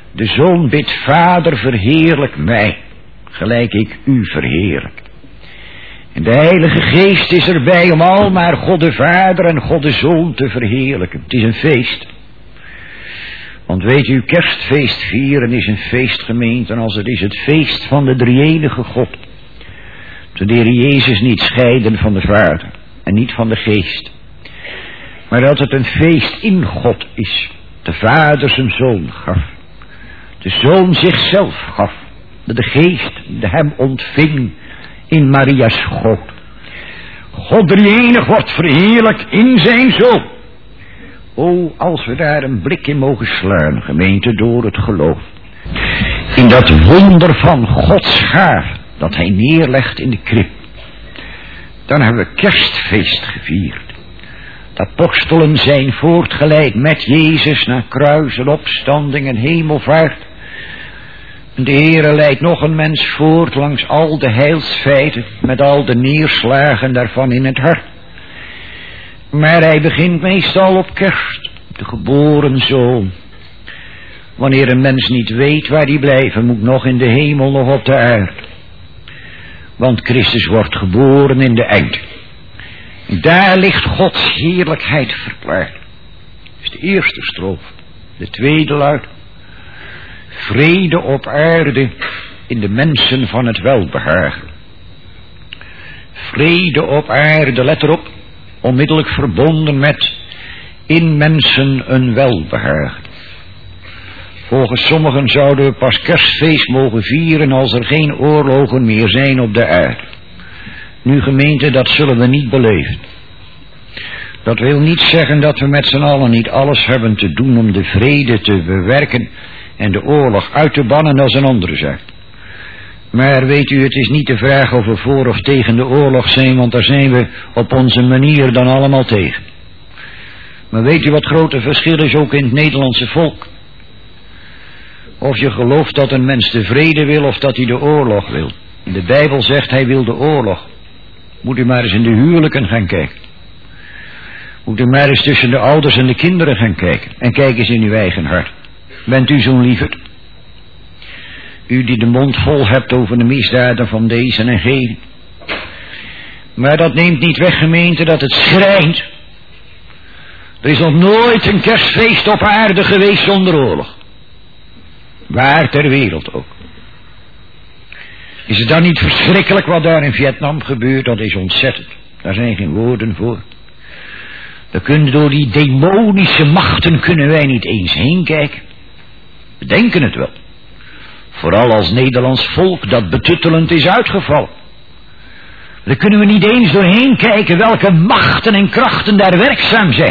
De Zoon bidt, Vader, verheerlijk mij, gelijk ik u verheerlijk. En de Heilige Geest is erbij om al maar God de Vader en God de Zoon te verheerlijken. Het is een feest. Want weet u, kerstfeest vieren is een feest, gemeente, als het is het feest van de drie-enige God. Toen de Heer Jezus niet scheiden van de Vader en niet van de Geest. Maar dat het een feest in God is. De Vader zijn Zoon gaf. De Zoon zichzelf gaf. Dat de Geest hem ontving in Maria's schoot. God drie-enig wordt verheerlijk in zijn Zoon. O, als we daar een blik in mogen slaan, gemeente, door het geloof. In dat wonder van Gods gaaf, dat hij neerlegt in de krib. Dan hebben we kerstfeest gevierd. De apostelen zijn voortgeleid met Jezus naar kruis en opstanding en hemelvaart. En de Heere leidt nog een mens voort langs al de heilsfeiten, met al de neerslagen daarvan in het hart. Maar hij begint meestal op kerst, de geboren Zoon. Wanneer een mens niet weet waar hij blijven moet, nog in de hemel, nog op de aarde. Want Christus wordt geboren in de eind. Daar ligt Gods heerlijkheid verklaard. Dat is de eerste strofe. De tweede luidt: vrede op aarde in de mensen van het welbehagen. Vrede op aarde, let erop, onmiddellijk verbonden met in mensen een welbehagen. Volgens sommigen zouden we pas kerstfeest mogen vieren als er geen oorlogen meer zijn op de aarde. Nu, gemeente, dat zullen we niet beleven. Dat wil niet zeggen dat we met z'n allen niet alles hebben te doen om de vrede te bewerken en de oorlog uit te bannen, dat is een andere zaak. Maar weet u, het is niet de vraag of we voor of tegen de oorlog zijn, want daar zijn we op onze manier dan allemaal tegen. Maar weet u wat grote verschil is ook in het Nederlandse volk? Of je gelooft dat een mens de vrede wil of dat hij de oorlog wil. De Bijbel zegt hij wil de oorlog. Moet u maar eens in de huwelijken gaan kijken. Moet u maar eens tussen de ouders en de kinderen gaan kijken. En kijk eens in uw eigen hart. Bent u zo'n lieverd? U die de mond vol hebt over de misdaden van deze en gene. Maar dat neemt niet weg, gemeente, dat het schrijnt. Er is nog nooit een kerstfeest op aarde geweest zonder oorlog. Waar ter wereld ook. Is het dan niet verschrikkelijk wat daar in Vietnam gebeurt? Dat is ontzettend. Daar zijn geen woorden voor. Door die demonische machten kunnen wij niet eens heen kijken. We denken het wel. Vooral als Nederlands volk dat betuttelend is uitgevallen. Daar kunnen we niet eens doorheen kijken welke machten en krachten daar werkzaam zijn.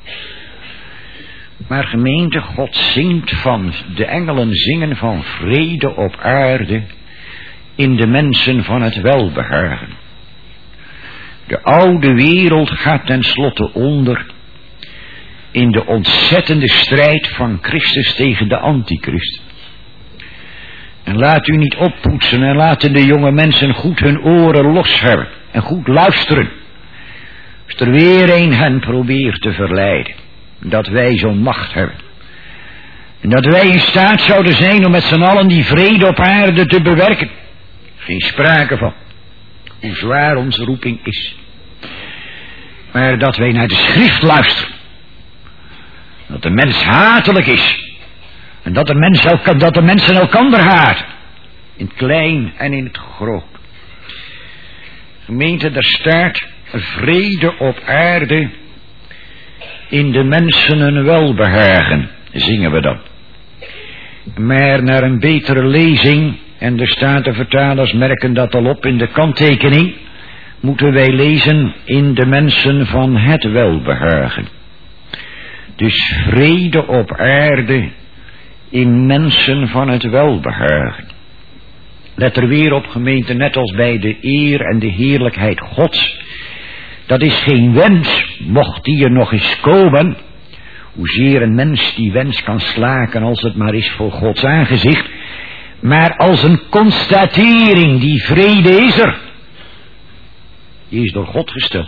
Maar gemeente, God zingt van, de engelen zingen van vrede op aarde in de mensen van het welbehagen. De oude wereld gaat tenslotte onder in de ontzettende strijd van Christus tegen de antichrist. En laat u niet oppoetsen en laten de jonge mensen goed hun oren los hebben en goed luisteren. Als er weer een hen probeert te verleiden, dat wij zo'n macht hebben. En dat wij in staat zouden zijn om met z'n allen die vrede op aarde te bewerken. Geen sprake van. Hoe zwaar onze roeping is. Maar dat wij naar de schrift luisteren. Dat de mens hatelijk is. En dat de mensen elkander haten. In het klein en in het groot. Gemeente, daar staat vrede op aarde in de mensen een welbehagen, zingen we dan. Maar naar een betere lezing, en de Statenvertalers merken dat al op in de kanttekening, moeten wij lezen in de mensen van het welbehagen. Dus vrede op aarde in mensen van het welbehagen. Let er weer op, gemeente, net als bij de eer en de heerlijkheid Gods. Dat is geen wens, mocht die er nog eens komen. Hoezeer een mens die wens kan slaken als het maar is voor Gods aangezicht. Maar als een constatering, die vrede is er. Die is door God gesteld.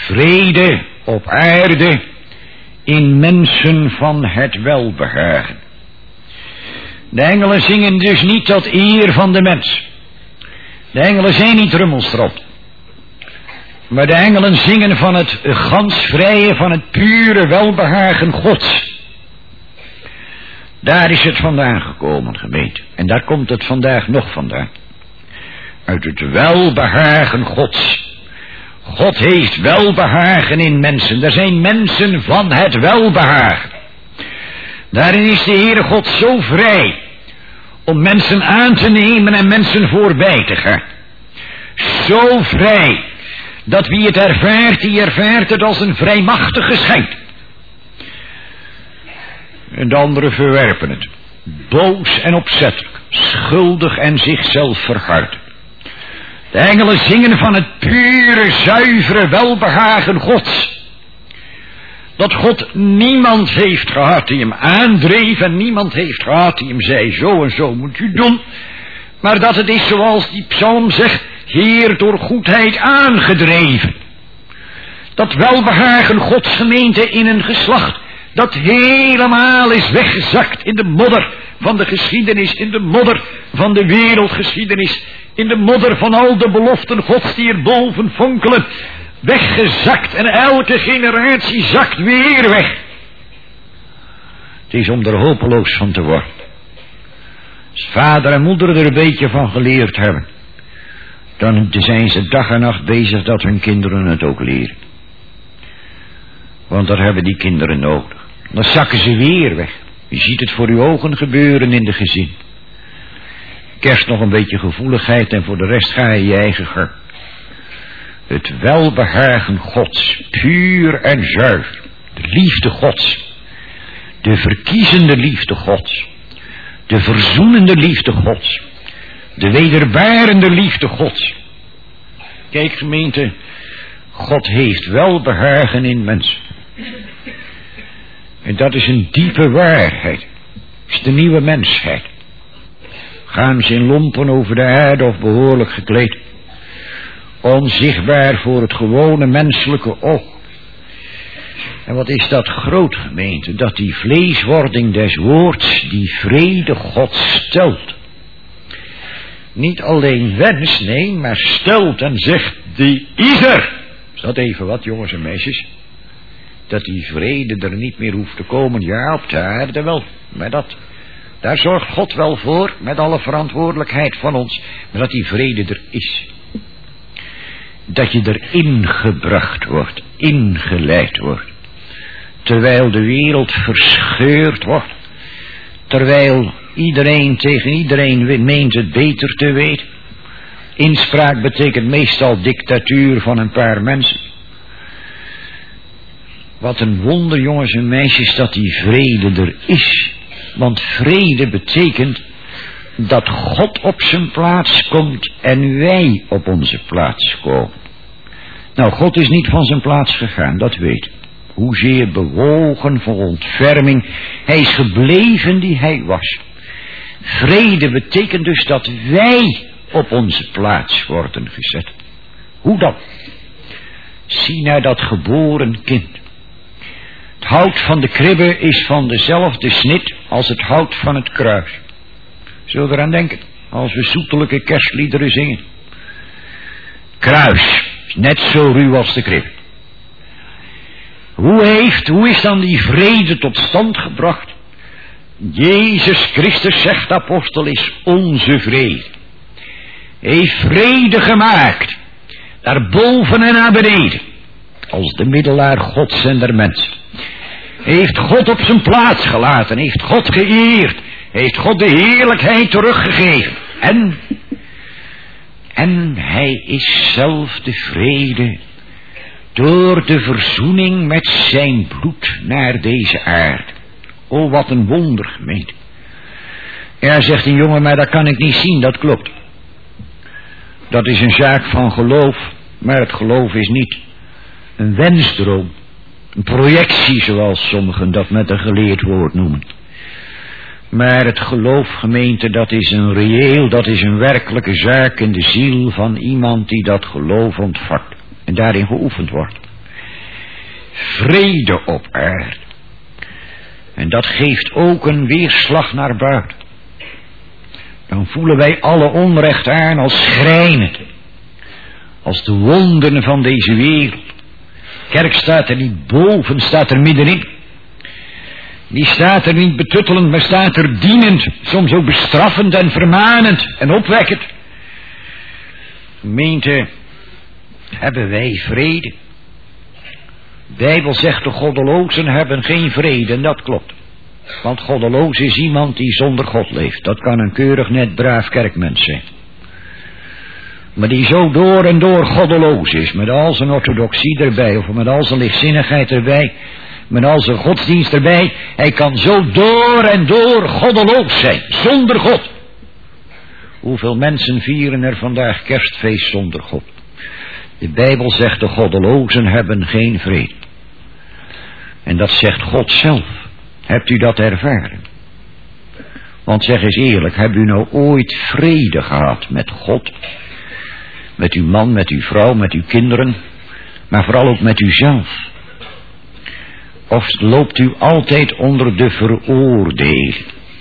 Vrede op aarde in mensen van het welbehagen. De engelen zingen dus niet tot eer van de mens. De engelen zijn niet rummelstrop. Maar de engelen zingen van het gansvrije, van het pure welbehagen Gods. Daar is het vandaan gekomen, gemeente. En daar komt het vandaag nog vandaan. Uit het welbehagen Gods. God heeft welbehagen in mensen. Er zijn mensen van het welbehagen. Daarin is de Heere God zo vrij om mensen aan te nemen en mensen voorbij te gaan. Zo vrij dat wie het ervaart, die ervaart het als een vrijmachtig geschenk. En de anderen verwerpen het. Boos en opzettelijk. Schuldig en zichzelf verhard. De engelen zingen van het pure, zuivere welbehagen Gods. Dat God niemand heeft gehad die hem aandreef en niemand heeft gehad die hem zei, zo en zo moet u doen. Maar dat het is zoals die psalm zegt, Heer door goedheid aangedreven. Dat welbehagen Gods gemeente in een geslacht dat helemaal is weggezakt in de modder van de geschiedenis, in de modder van de wereldgeschiedenis, in de modder van al de beloften Gods die erboven fonkelen, weggezakt en elke generatie zakt weer weg. Het is om er hopeloos van te worden. Als vader en moeder er een beetje van geleerd hebben, dan zijn ze dag en nacht bezig dat hun kinderen het ook leren. Want dat hebben die kinderen nodig. Dan zakken ze weer weg. Je ziet het voor uw ogen gebeuren in de gezin. Kerst nog een beetje gevoeligheid en voor de rest ga je je eigen gang. Het welbehagen Gods, puur en zuiver. De liefde Gods. De verkiezende liefde Gods. De verzoenende liefde Gods. De wederbarende liefde Gods. Kijk gemeente, God heeft welbehagen in mensen. En dat is een diepe waarheid. Dat is de nieuwe mensheid. Gaan ze in lompen over de aarde of behoorlijk gekleed. Onzichtbaar voor het gewone menselijke oog. En wat is dat groot gemeente, dat die vleeswording des woords die vrede God stelt. Niet alleen wens, nee, maar stelt en zegt, die is er. Is dat even wat, jongens en meisjes? Dat die vrede er niet meer hoeft te komen, ja, op de aarde wel. Maar daar zorgt God wel voor, met alle verantwoordelijkheid van ons, maar dat die vrede er is. Dat je erin gebracht wordt, ingeleid wordt. Terwijl de wereld verscheurd wordt. Terwijl iedereen tegen iedereen meent het beter te weten. Inspraak betekent meestal dictatuur van een paar mensen. Wat een wonder, jongens en meisjes, dat die vrede er is. Want vrede betekent dat God op zijn plaats komt en wij op onze plaats komen. Nou, God is niet van zijn plaats gegaan, dat weet ik. Hoezeer bewogen van ontferming. Hij is gebleven die hij was. Vrede betekent dus dat wij op onze plaats worden gezet. Hoe dan? Zie naar dat geboren kind. Het hout van de kribbe is van dezelfde snit als het hout van het kruis. Zullen we eraan denken, als we zoetelijke kerstliederen zingen. Kruis, net zo ruw als de kribbe. Hoe is dan die vrede tot stand gebracht? Jezus Christus, zegt de apostel, is onze vrede. Hij heeft vrede gemaakt, daarboven en naar beneden, als de middelaar Gods en der mensen. Hij heeft God op zijn plaats gelaten, heeft God geëerd, heeft God de heerlijkheid teruggegeven. En hij is zelf de vrede door de verzoening met zijn bloed naar deze aarde. O, wat een wonder, gemeente. Ja, zegt een jongen, maar dat kan ik niet zien, dat klopt. Dat is een zaak van geloof, maar het geloof is niet een wensdroom. Een projectie, zoals sommigen dat met een geleerd woord noemen. Maar het geloof, gemeente, dat is een reëel, dat is een werkelijke zaak in de ziel van iemand die dat geloof ontvangt. En daarin geoefend wordt. Vrede op aarde. En dat geeft ook een weerslag naar buiten. dan voelen wij alle onrecht aan als schrijnend. Als de wonderen van deze wereld. Kerk staat er niet boven, staat er middenin. Die staat er niet betuttelend, maar staat er dienend. Soms ook bestraffend en vermanend en opwekkend. Gemeente, hebben wij vrede? De Bijbel zegt de goddelozen hebben geen vrede en dat klopt. Want goddeloos is iemand die zonder God leeft. Dat kan een keurig net braaf kerkmens zijn. Maar die zo door en door goddeloos is. Met al zijn orthodoxie erbij. Of met al zijn lichtzinnigheid erbij. Met al zijn godsdienst erbij. Hij kan zo door en door goddeloos zijn. Zonder God. Hoeveel mensen vieren er vandaag kerstfeest zonder God? De Bijbel zegt de goddelozen hebben geen vrede. En dat zegt God zelf. Hebt u dat ervaren? Want zeg eens eerlijk, hebt u nou ooit vrede gehad met God? Met uw man, met uw vrouw, met uw kinderen, maar vooral ook met uzelf? Of loopt u altijd onder de veroordeling?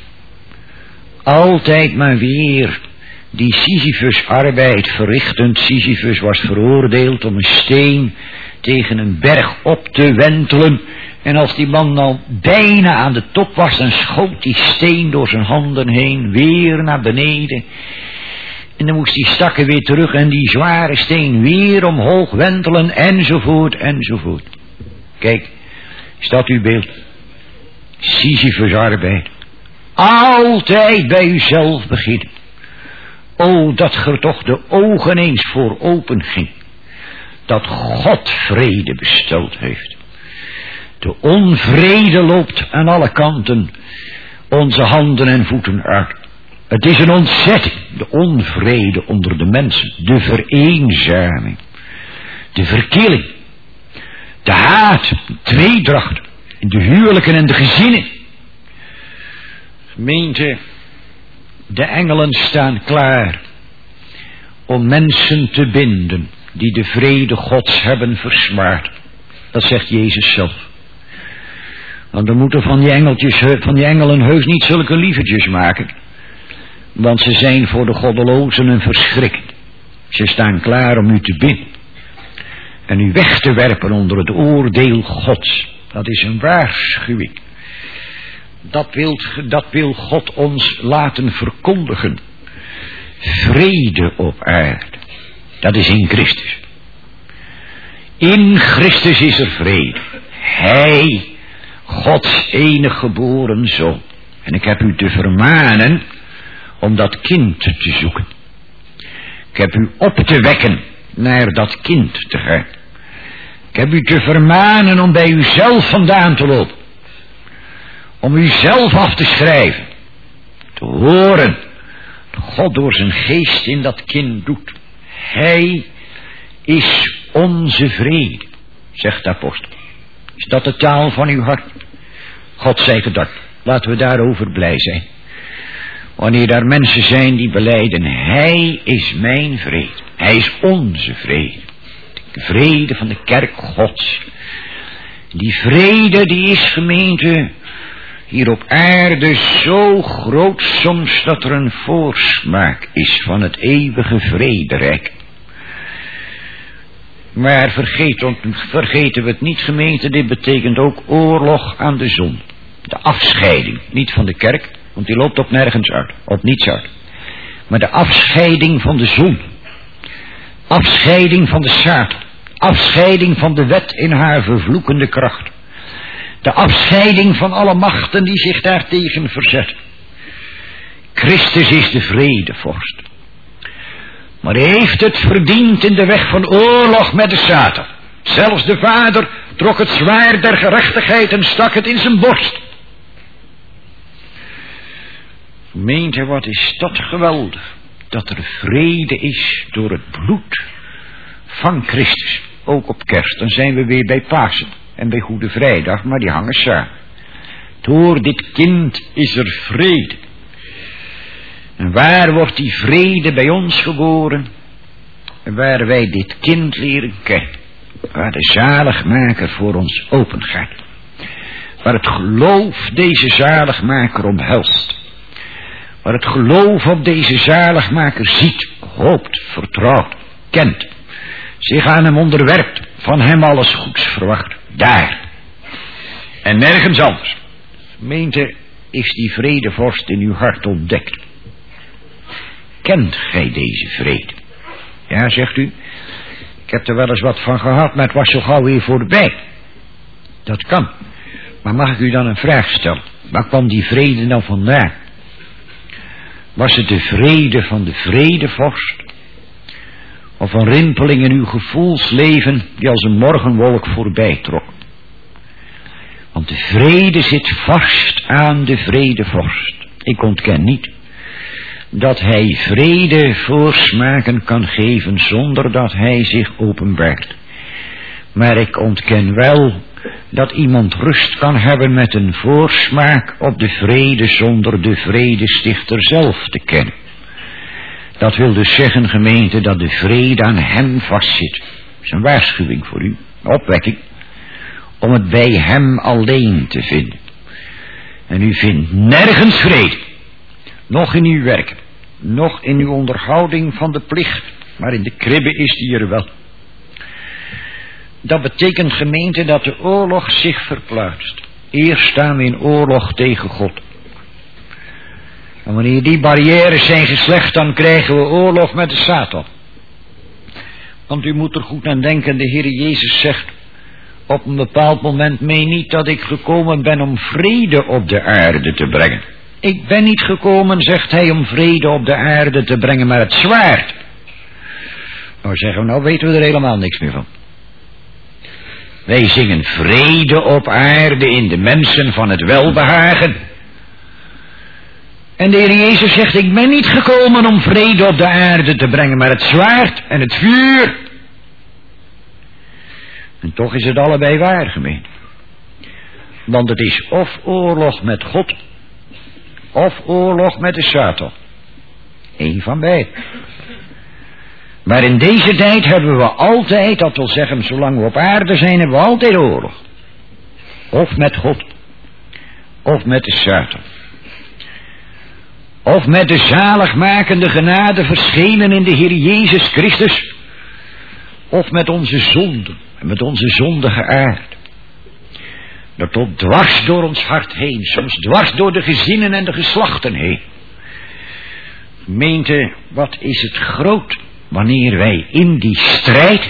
Altijd maar weer die Sisyphus arbeid verrichtend. Sisyphus was veroordeeld om een steen tegen een berg op te wentelen. En als die man nou bijna aan de top was, dan schoot die steen door zijn handen heen, weer naar beneden. En dan moest die stakken weer terug en die zware steen weer omhoog wentelen, enzovoort, enzovoort. Kijk, is dat uw beeld? Sisyphus arbeid. Altijd bij uzelf beginnen. O, dat er toch de ogen eens voor open ging. Dat God vrede besteld heeft. De onvrede loopt aan alle kanten onze handen en voeten uit. Het is een ontzetting, de onvrede onder de mensen, de vereenzaming, de verkilling, de haat, de tweedracht, de huwelijken en de gezinnen. Gemeente, de engelen staan klaar om mensen te binden die de vrede Gods hebben versmaad. Dat zegt Jezus zelf. Want we moeten van die engelen heus niet zulke lievertjes maken. Want ze zijn voor de goddelozen een verschrikking. Ze staan klaar om u te binden. En u weg te werpen onder het oordeel Gods. Dat is een waarschuwing. Dat wil God ons laten verkondigen. Vrede op aarde. Dat is in Christus. In Christus is er vrede. Hij, Gods enige geboren Zoon. En ik heb u te vermanen om dat kind te zoeken. Ik heb u op te wekken naar dat kind te gaan. Ik heb u te vermanen om bij uzelf vandaan te lopen. Om uzelf af te schrijven. Te horen wat God door zijn geest in dat kind doet. Hij is onze vrede, zegt de apostel. Is dat de taal van uw hart? God zij gedankt. Laten we daarover blij zijn. Wanneer daar mensen zijn die belijden, hij is mijn vrede. Hij is onze vrede. De vrede van de kerk Gods. Die vrede die is, gemeente, hier op aarde zo groot soms dat er een voorsmaak is van het eeuwige vrederijk. Maar vergeten we het niet, gemeente, dit betekent ook oorlog aan de zon. De afscheiding, niet van de kerk, want die loopt op nergens uit, op niets uit. Maar de afscheiding van de zon. Afscheiding van de Satan. Afscheiding van de wet in haar vervloekende kracht. De afscheiding van alle machten die zich daartegen verzetten. Christus is de vredevorst. Maar hij heeft het verdiend in de weg van oorlog met de Satan. Zelfs de Vader trok het zwaard der gerechtigheid en stak het in zijn borst. Gemeente, wat is dat geweldig. Dat er vrede is door het bloed van Christus. Ook op kerst, dan zijn we weer bij Pasen en bij Goede Vrijdag, maar die hangen samen. Door dit kind is er vrede. En waar wordt die vrede bij ons geboren? Waar wij dit kind leren kennen. Waar de zaligmaker voor ons open gaat. Waar het geloof deze zaligmaker omhelst. maar het geloof op deze zaligmaker ziet, hoopt, vertrouwt, kent, zich aan hem onderwerpt, van hem alles goeds verwacht. Daar en nergens anders, gemeente, is die vredevorst in uw hart ontdekt. Kent gij deze vrede? Ja, zegt u, ik heb er wel eens wat van gehad, maar het was zo gauw weer voorbij. Dat kan. Maar mag ik u dan een vraag stellen? Waar kwam die vrede nou vandaan? Was het de vrede van de vredevorst? Of een rimpeling in uw gevoelsleven die als een morgenwolk voorbij trok? Want de vrede zit vast aan de vredevorst. Ik ontken niet dat hij vrede voorsmaken kan geven zonder dat hij zich openbaart. Maar ik ontken wel dat iemand rust kan hebben met een voorsmaak op de vrede zonder de vredestichter zelf te kennen. Dat wil dus zeggen, gemeente, dat de vrede aan hem vastzit. Dat is een waarschuwing voor u, een opwekking, om het bij hem alleen te vinden. En u vindt nergens vrede, nog in uw werk, nog in uw onderhouding van de plicht, maar in de kribbe is die er wel. Dat betekent, gemeente, dat de oorlog zich verplaatst. Eerst staan we in oorlog tegen God. En wanneer die barrières zijn geslecht, dan krijgen we oorlog met de Satan. Want u moet er goed aan denken, de Heer Jezus zegt op een bepaald moment, meen niet dat ik gekomen ben om vrede op de aarde te brengen. Ik ben niet gekomen, zegt hij, om vrede op de aarde te brengen, maar het zwaard. Nou zeggen we, nou weten we er helemaal niks meer van. Wij zingen vrede op aarde in de mensen van het welbehagen. En de Heer Jezus zegt, ik ben niet gekomen om vrede op de aarde te brengen, maar het zwaard en het vuur. En toch is het allebei waar, gemeente. Want het is of oorlog met God, of oorlog met de Satan. Eén van beiden. Maar in deze tijd hebben we altijd, dat wil zeggen, zolang we op aarde zijn, hebben we altijd oorlog. Of met God, of met de Satan. Of met de zaligmakende genade verschenen in de Heer Jezus Christus. Of met onze zonden en met onze zondige aard. Dat tot dwars door ons hart heen, soms dwars door de gezinnen en de geslachten heen. Gemeente, wat is het groot wanneer wij in die strijd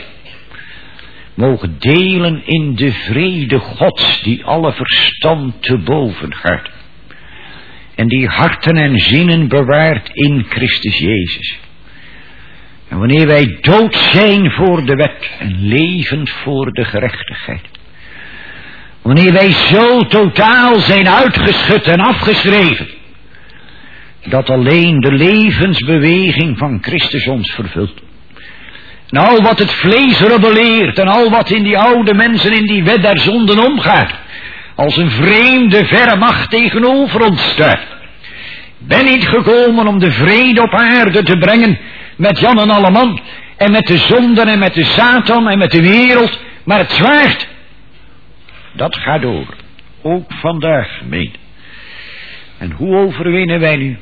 mogen delen in de vrede Gods die alle verstand te boven gaat. En die harten en zinnen bewaart in Christus Jezus. En wanneer wij dood zijn voor de wet en levend voor de gerechtigheid. Wanneer wij zo totaal zijn uitgeschud en afgeschreven, dat alleen de levensbeweging van Christus ons vervult. En al wat het vlees rebelleert en al wat in die oude mensen in die wet der zonden omgaat, als een vreemde verre macht tegenover ons staat. Ben niet gekomen om de vrede op aarde te brengen met Jan en alleman en met de zonden en met de Satan en met de wereld, maar het zwaard, dat gaat over. Ook vandaag, gemeente. En hoe overwinnen wij nu?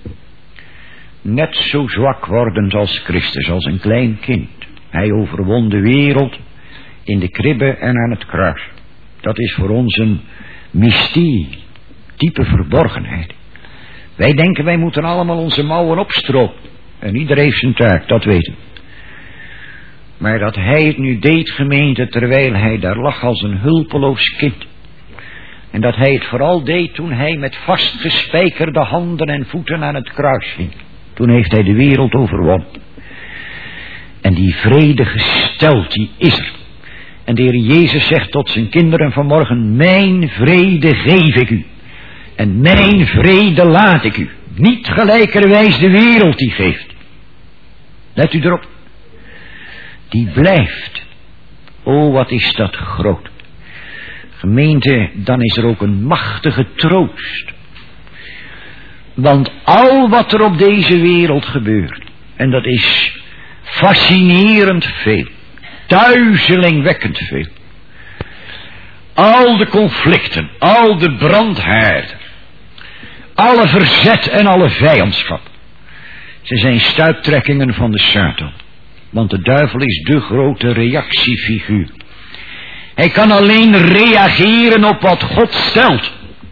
Net zo zwak wordend als Christus, als een klein kind. Hij overwon de wereld in de kribbe en aan het kruis. Dat is voor ons een mysterie, diepe verborgenheid. Wij denken wij moeten allemaal onze mouwen opstropen. En ieder heeft zijn taak, dat weten we. Maar dat hij het nu deed, gemeente, terwijl hij daar lag als een hulpeloos kind. En dat hij het vooral deed toen hij met vastgespijkerde handen en voeten aan het kruis hing. Toen heeft hij de wereld overwonnen. En die vrede gesteld, die is er. En de Heer Jezus zegt tot zijn kinderen vanmorgen, mijn vrede geef ik u. En mijn vrede laat ik u. Niet gelijkerwijs de wereld die geeft. Let u erop. Die blijft. O, wat is dat groot. Gemeente, dan is er ook een machtige troost. Want al wat er op deze wereld gebeurt, en dat is fascinerend veel, duizelingwekkend veel. Al de conflicten, al de brandhaarden, alle verzet en alle vijandschap. Ze zijn stuiptrekkingen van de Satan. Want de duivel is de grote reactiefiguur. Hij kan alleen reageren op wat God stelt.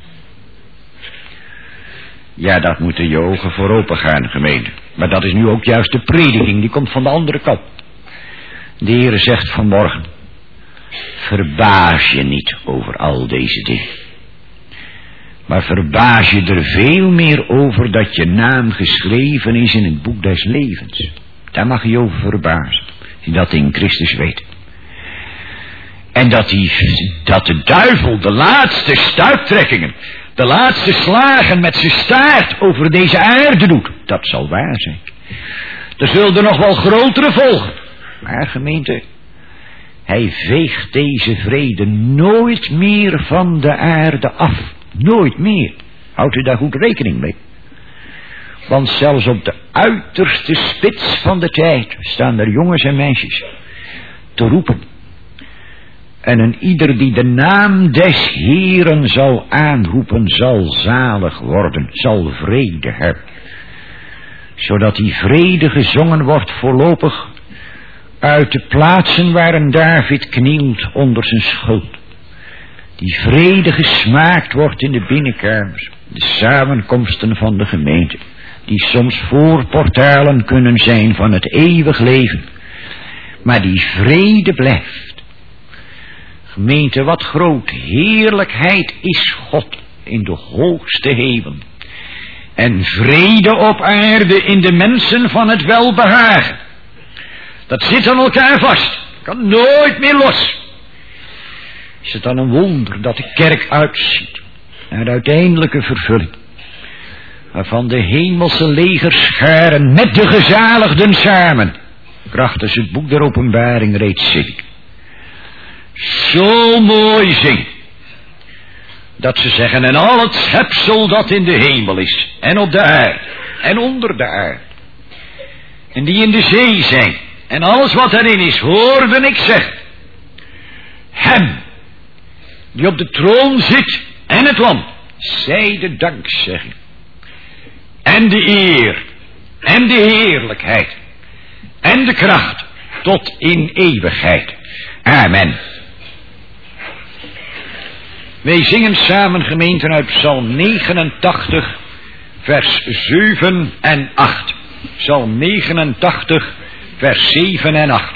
Ja, dat moeten je ogen voor open gaan, gemeente. Maar dat is nu ook juist de prediking, die komt van de andere kant. De Heere zegt vanmorgen: verbaas je niet over al deze dingen. Maar verbaas je er veel meer over dat je naam geschreven is in het boek des levens. Daar mag je over verbazen. Als je dat in Christus weet. En dat de duivel de laatste stuiptrekkingen, de laatste slagen met zijn staart over deze aarde doet. Dat zal waar zijn. Er zullen er nog wel grotere volgen. Maar gemeente, hij veegt deze vrede nooit meer van de aarde af. Nooit meer. Houdt u daar goed rekening mee. Want zelfs op de uiterste spits van de tijd staan er jongens en meisjes te roepen. En een ieder die de naam des Heeren zal aanroepen, zal zalig worden, zal vrede hebben. Zodat die vrede gezongen wordt voorlopig uit de plaatsen waar een David knielt onder zijn schuld. Die vrede gesmaakt wordt in de binnenkamers, de samenkomsten van de gemeente, die soms voorportalen kunnen zijn van het eeuwig leven. Maar die vrede blijft. Gemeente, wat groot heerlijkheid is God in de hoogste hemel. En vrede op aarde in de mensen van het welbehagen. Dat zit aan elkaar vast. Kan nooit meer los. Is het dan een wonder dat de kerk uitziet naar de uiteindelijke vervulling, waarvan de hemelse legerscharen met de gezaligden samen krachtens het boek der openbaring reeds zingen. Zo mooi zingen, dat ze zeggen: en al het schepsel dat in de hemel is, en op de aarde, en onder de aarde, en die in de zee zijn, en alles wat erin is, hoorde ik zeggen: hem die op de troon zit en het lam, zij de dankzegging en de eer en de heerlijkheid en de kracht tot in eeuwigheid. Amen. Wij zingen samen, gemeente, uit Psalm 89 vers 7 en 8. Psalm 89 vers 7 en 8.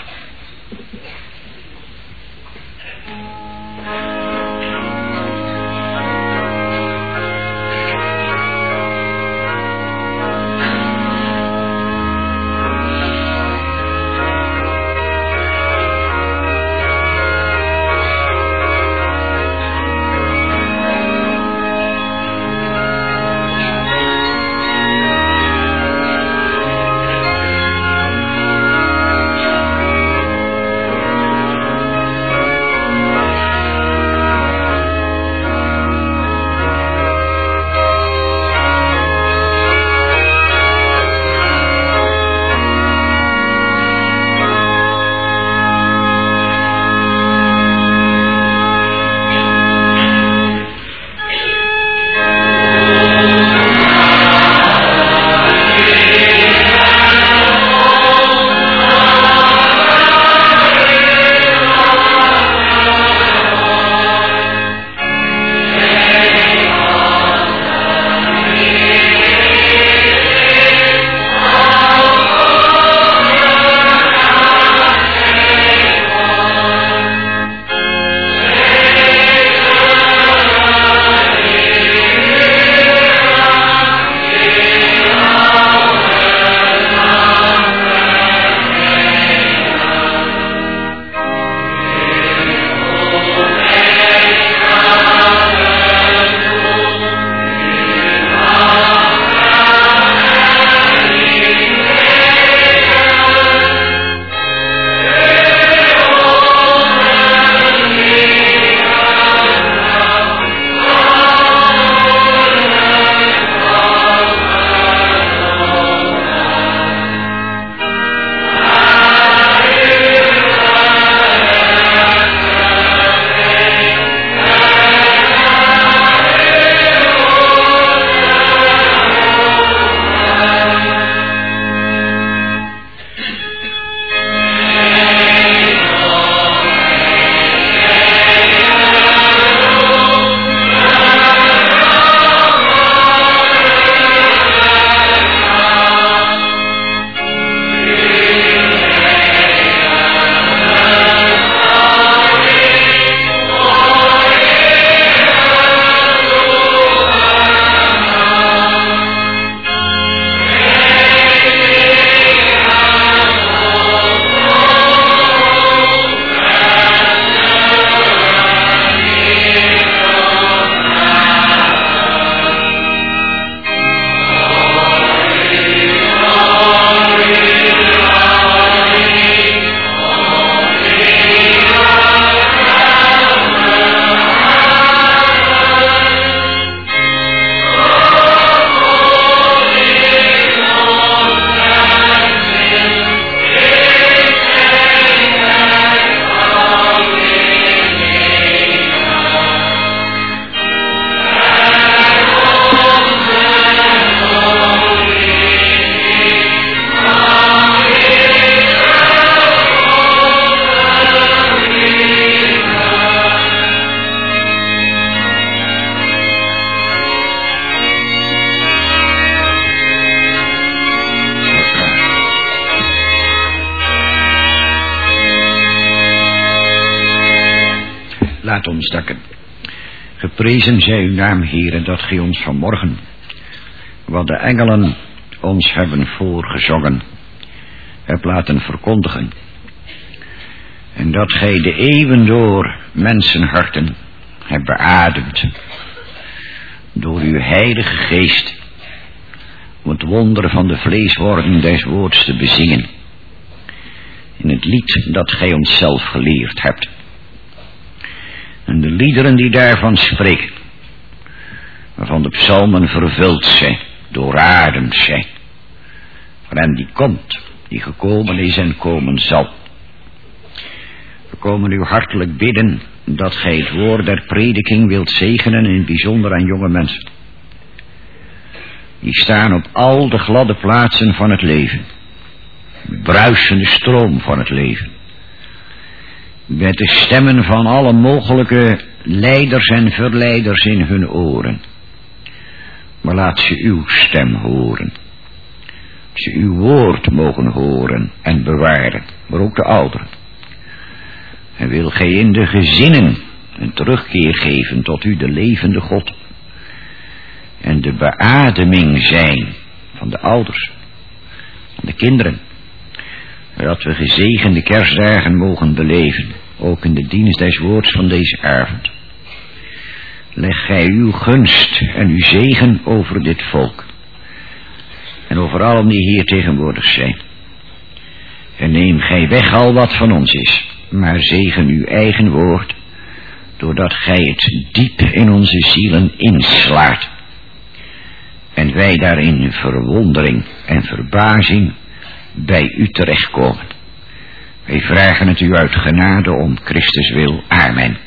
Laat ons danken. Geprezen zij uw naam, Heere, dat gij ons vanmorgen, wat de engelen ons hebben voorgezongen, hebt laten verkondigen. En dat gij de eeuwen door mensenharten hebt beademd, door uw heilige geest, om het wonder van de vleeswording des woords te bezingen, in het lied dat gij ons zelf geleerd hebt. En de liederen die daarvan spreken, waarvan de psalmen vervuld zijn, doorademd zijn, van hem die komt, die gekomen is en komen zal. We komen u hartelijk bidden dat gij het woord der prediking wilt zegenen, in het bijzonder aan jonge mensen. Die staan op al de gladde plaatsen van het leven, de bruisende stroom van het leven, met de stemmen van alle mogelijke leiders en verleiders in hun oren. Maar laat ze uw stem horen. Ze uw woord mogen horen en bewaren, maar ook de ouderen. En wil gij in de gezinnen een terugkeer geven tot u, de levende God. En de beademing zijn van de ouders, van de kinderen. Dat we gezegende kerstdagen mogen beleven, ook in de dienst des woords van deze avond. Leg gij uw gunst en uw zegen over dit volk. En over allen die hier tegenwoordig zijn. En neem gij weg al wat van ons is, maar zegen uw eigen woord, doordat gij het diep in onze zielen inslaat. En wij daarin in verwondering en verbazing bij u terechtkomen. Wij vragen het u uit genade om Christus wil. Amen.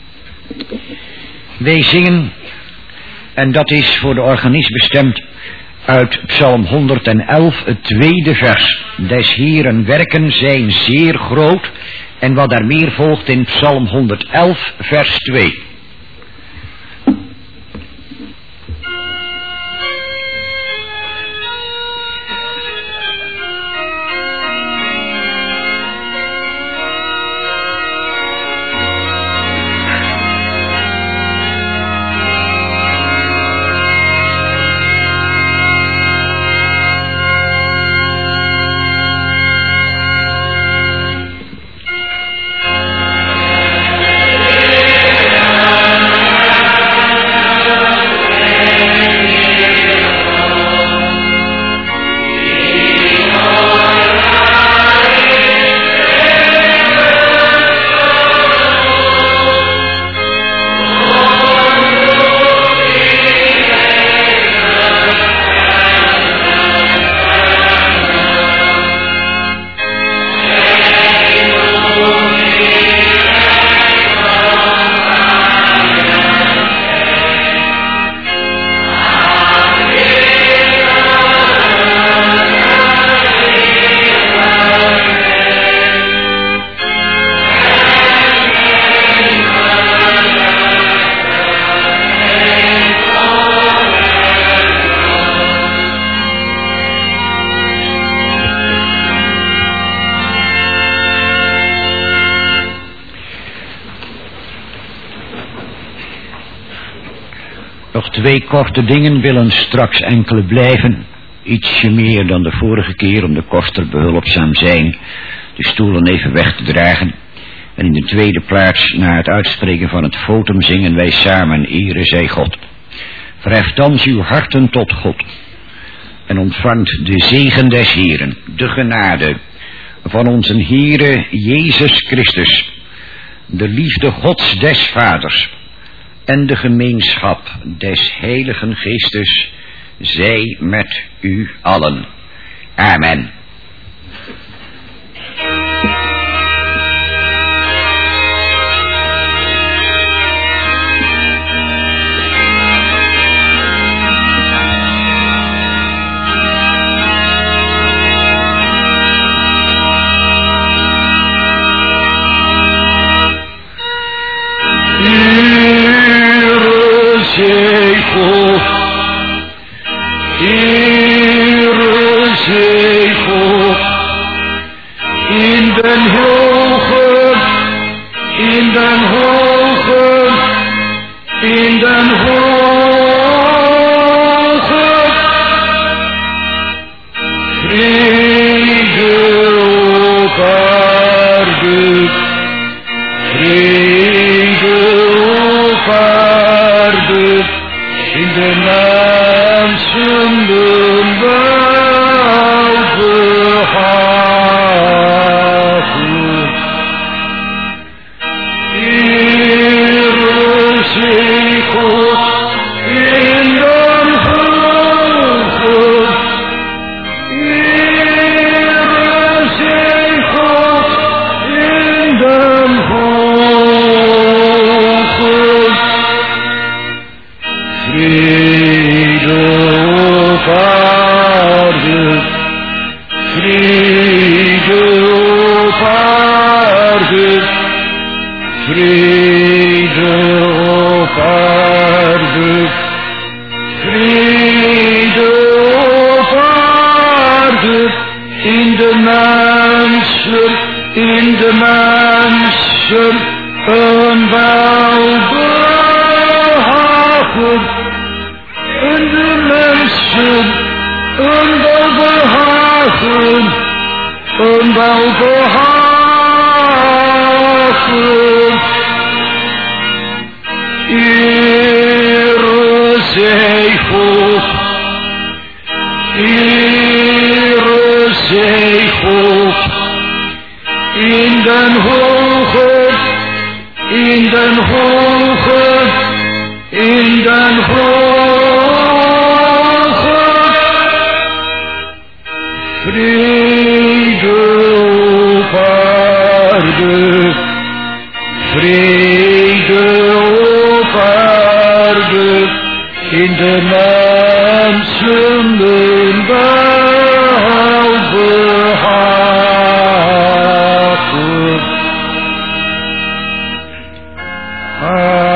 Wij zingen, en dat is voor de organist bestemd, uit Psalm 111, het tweede vers. Des Heeren werken zijn zeer groot, en wat daar meer volgt in Psalm 111, vers 2. Nog twee korte dingen, willen straks enkele blijven. Ietsje meer dan de vorige keer, om de koster behulpzaam zijn de stoelen even weg te dragen. En in de tweede plaats, na het uitspreken van het votum, zingen wij samen Ere zij God. Verheft thans uw harten tot God en ontvangt de zegen des Heeren, de genade van onze Heere Jezus Christus, de liefde Gods des Vaders en de gemeenschap des Heiligen Geestes zij met u allen. Amen. In den hoge hogen, in den hogen, vrede op aarde, vrede op aarde, in de mensen welbehagen. Ere zij God in den hogen, ere zij God in den hogen. Vrede op aarde, vrede op aarde, vrede op aarde, vrede op aarde, in de mensen een welbehagen. En de mensen een welbehagen, een welbehagen. Ere zij God, ere zij God, in den hogen, in den hogen, in den hogen, vrede op aarde, vrede op aarde, in de mensen welbehagen.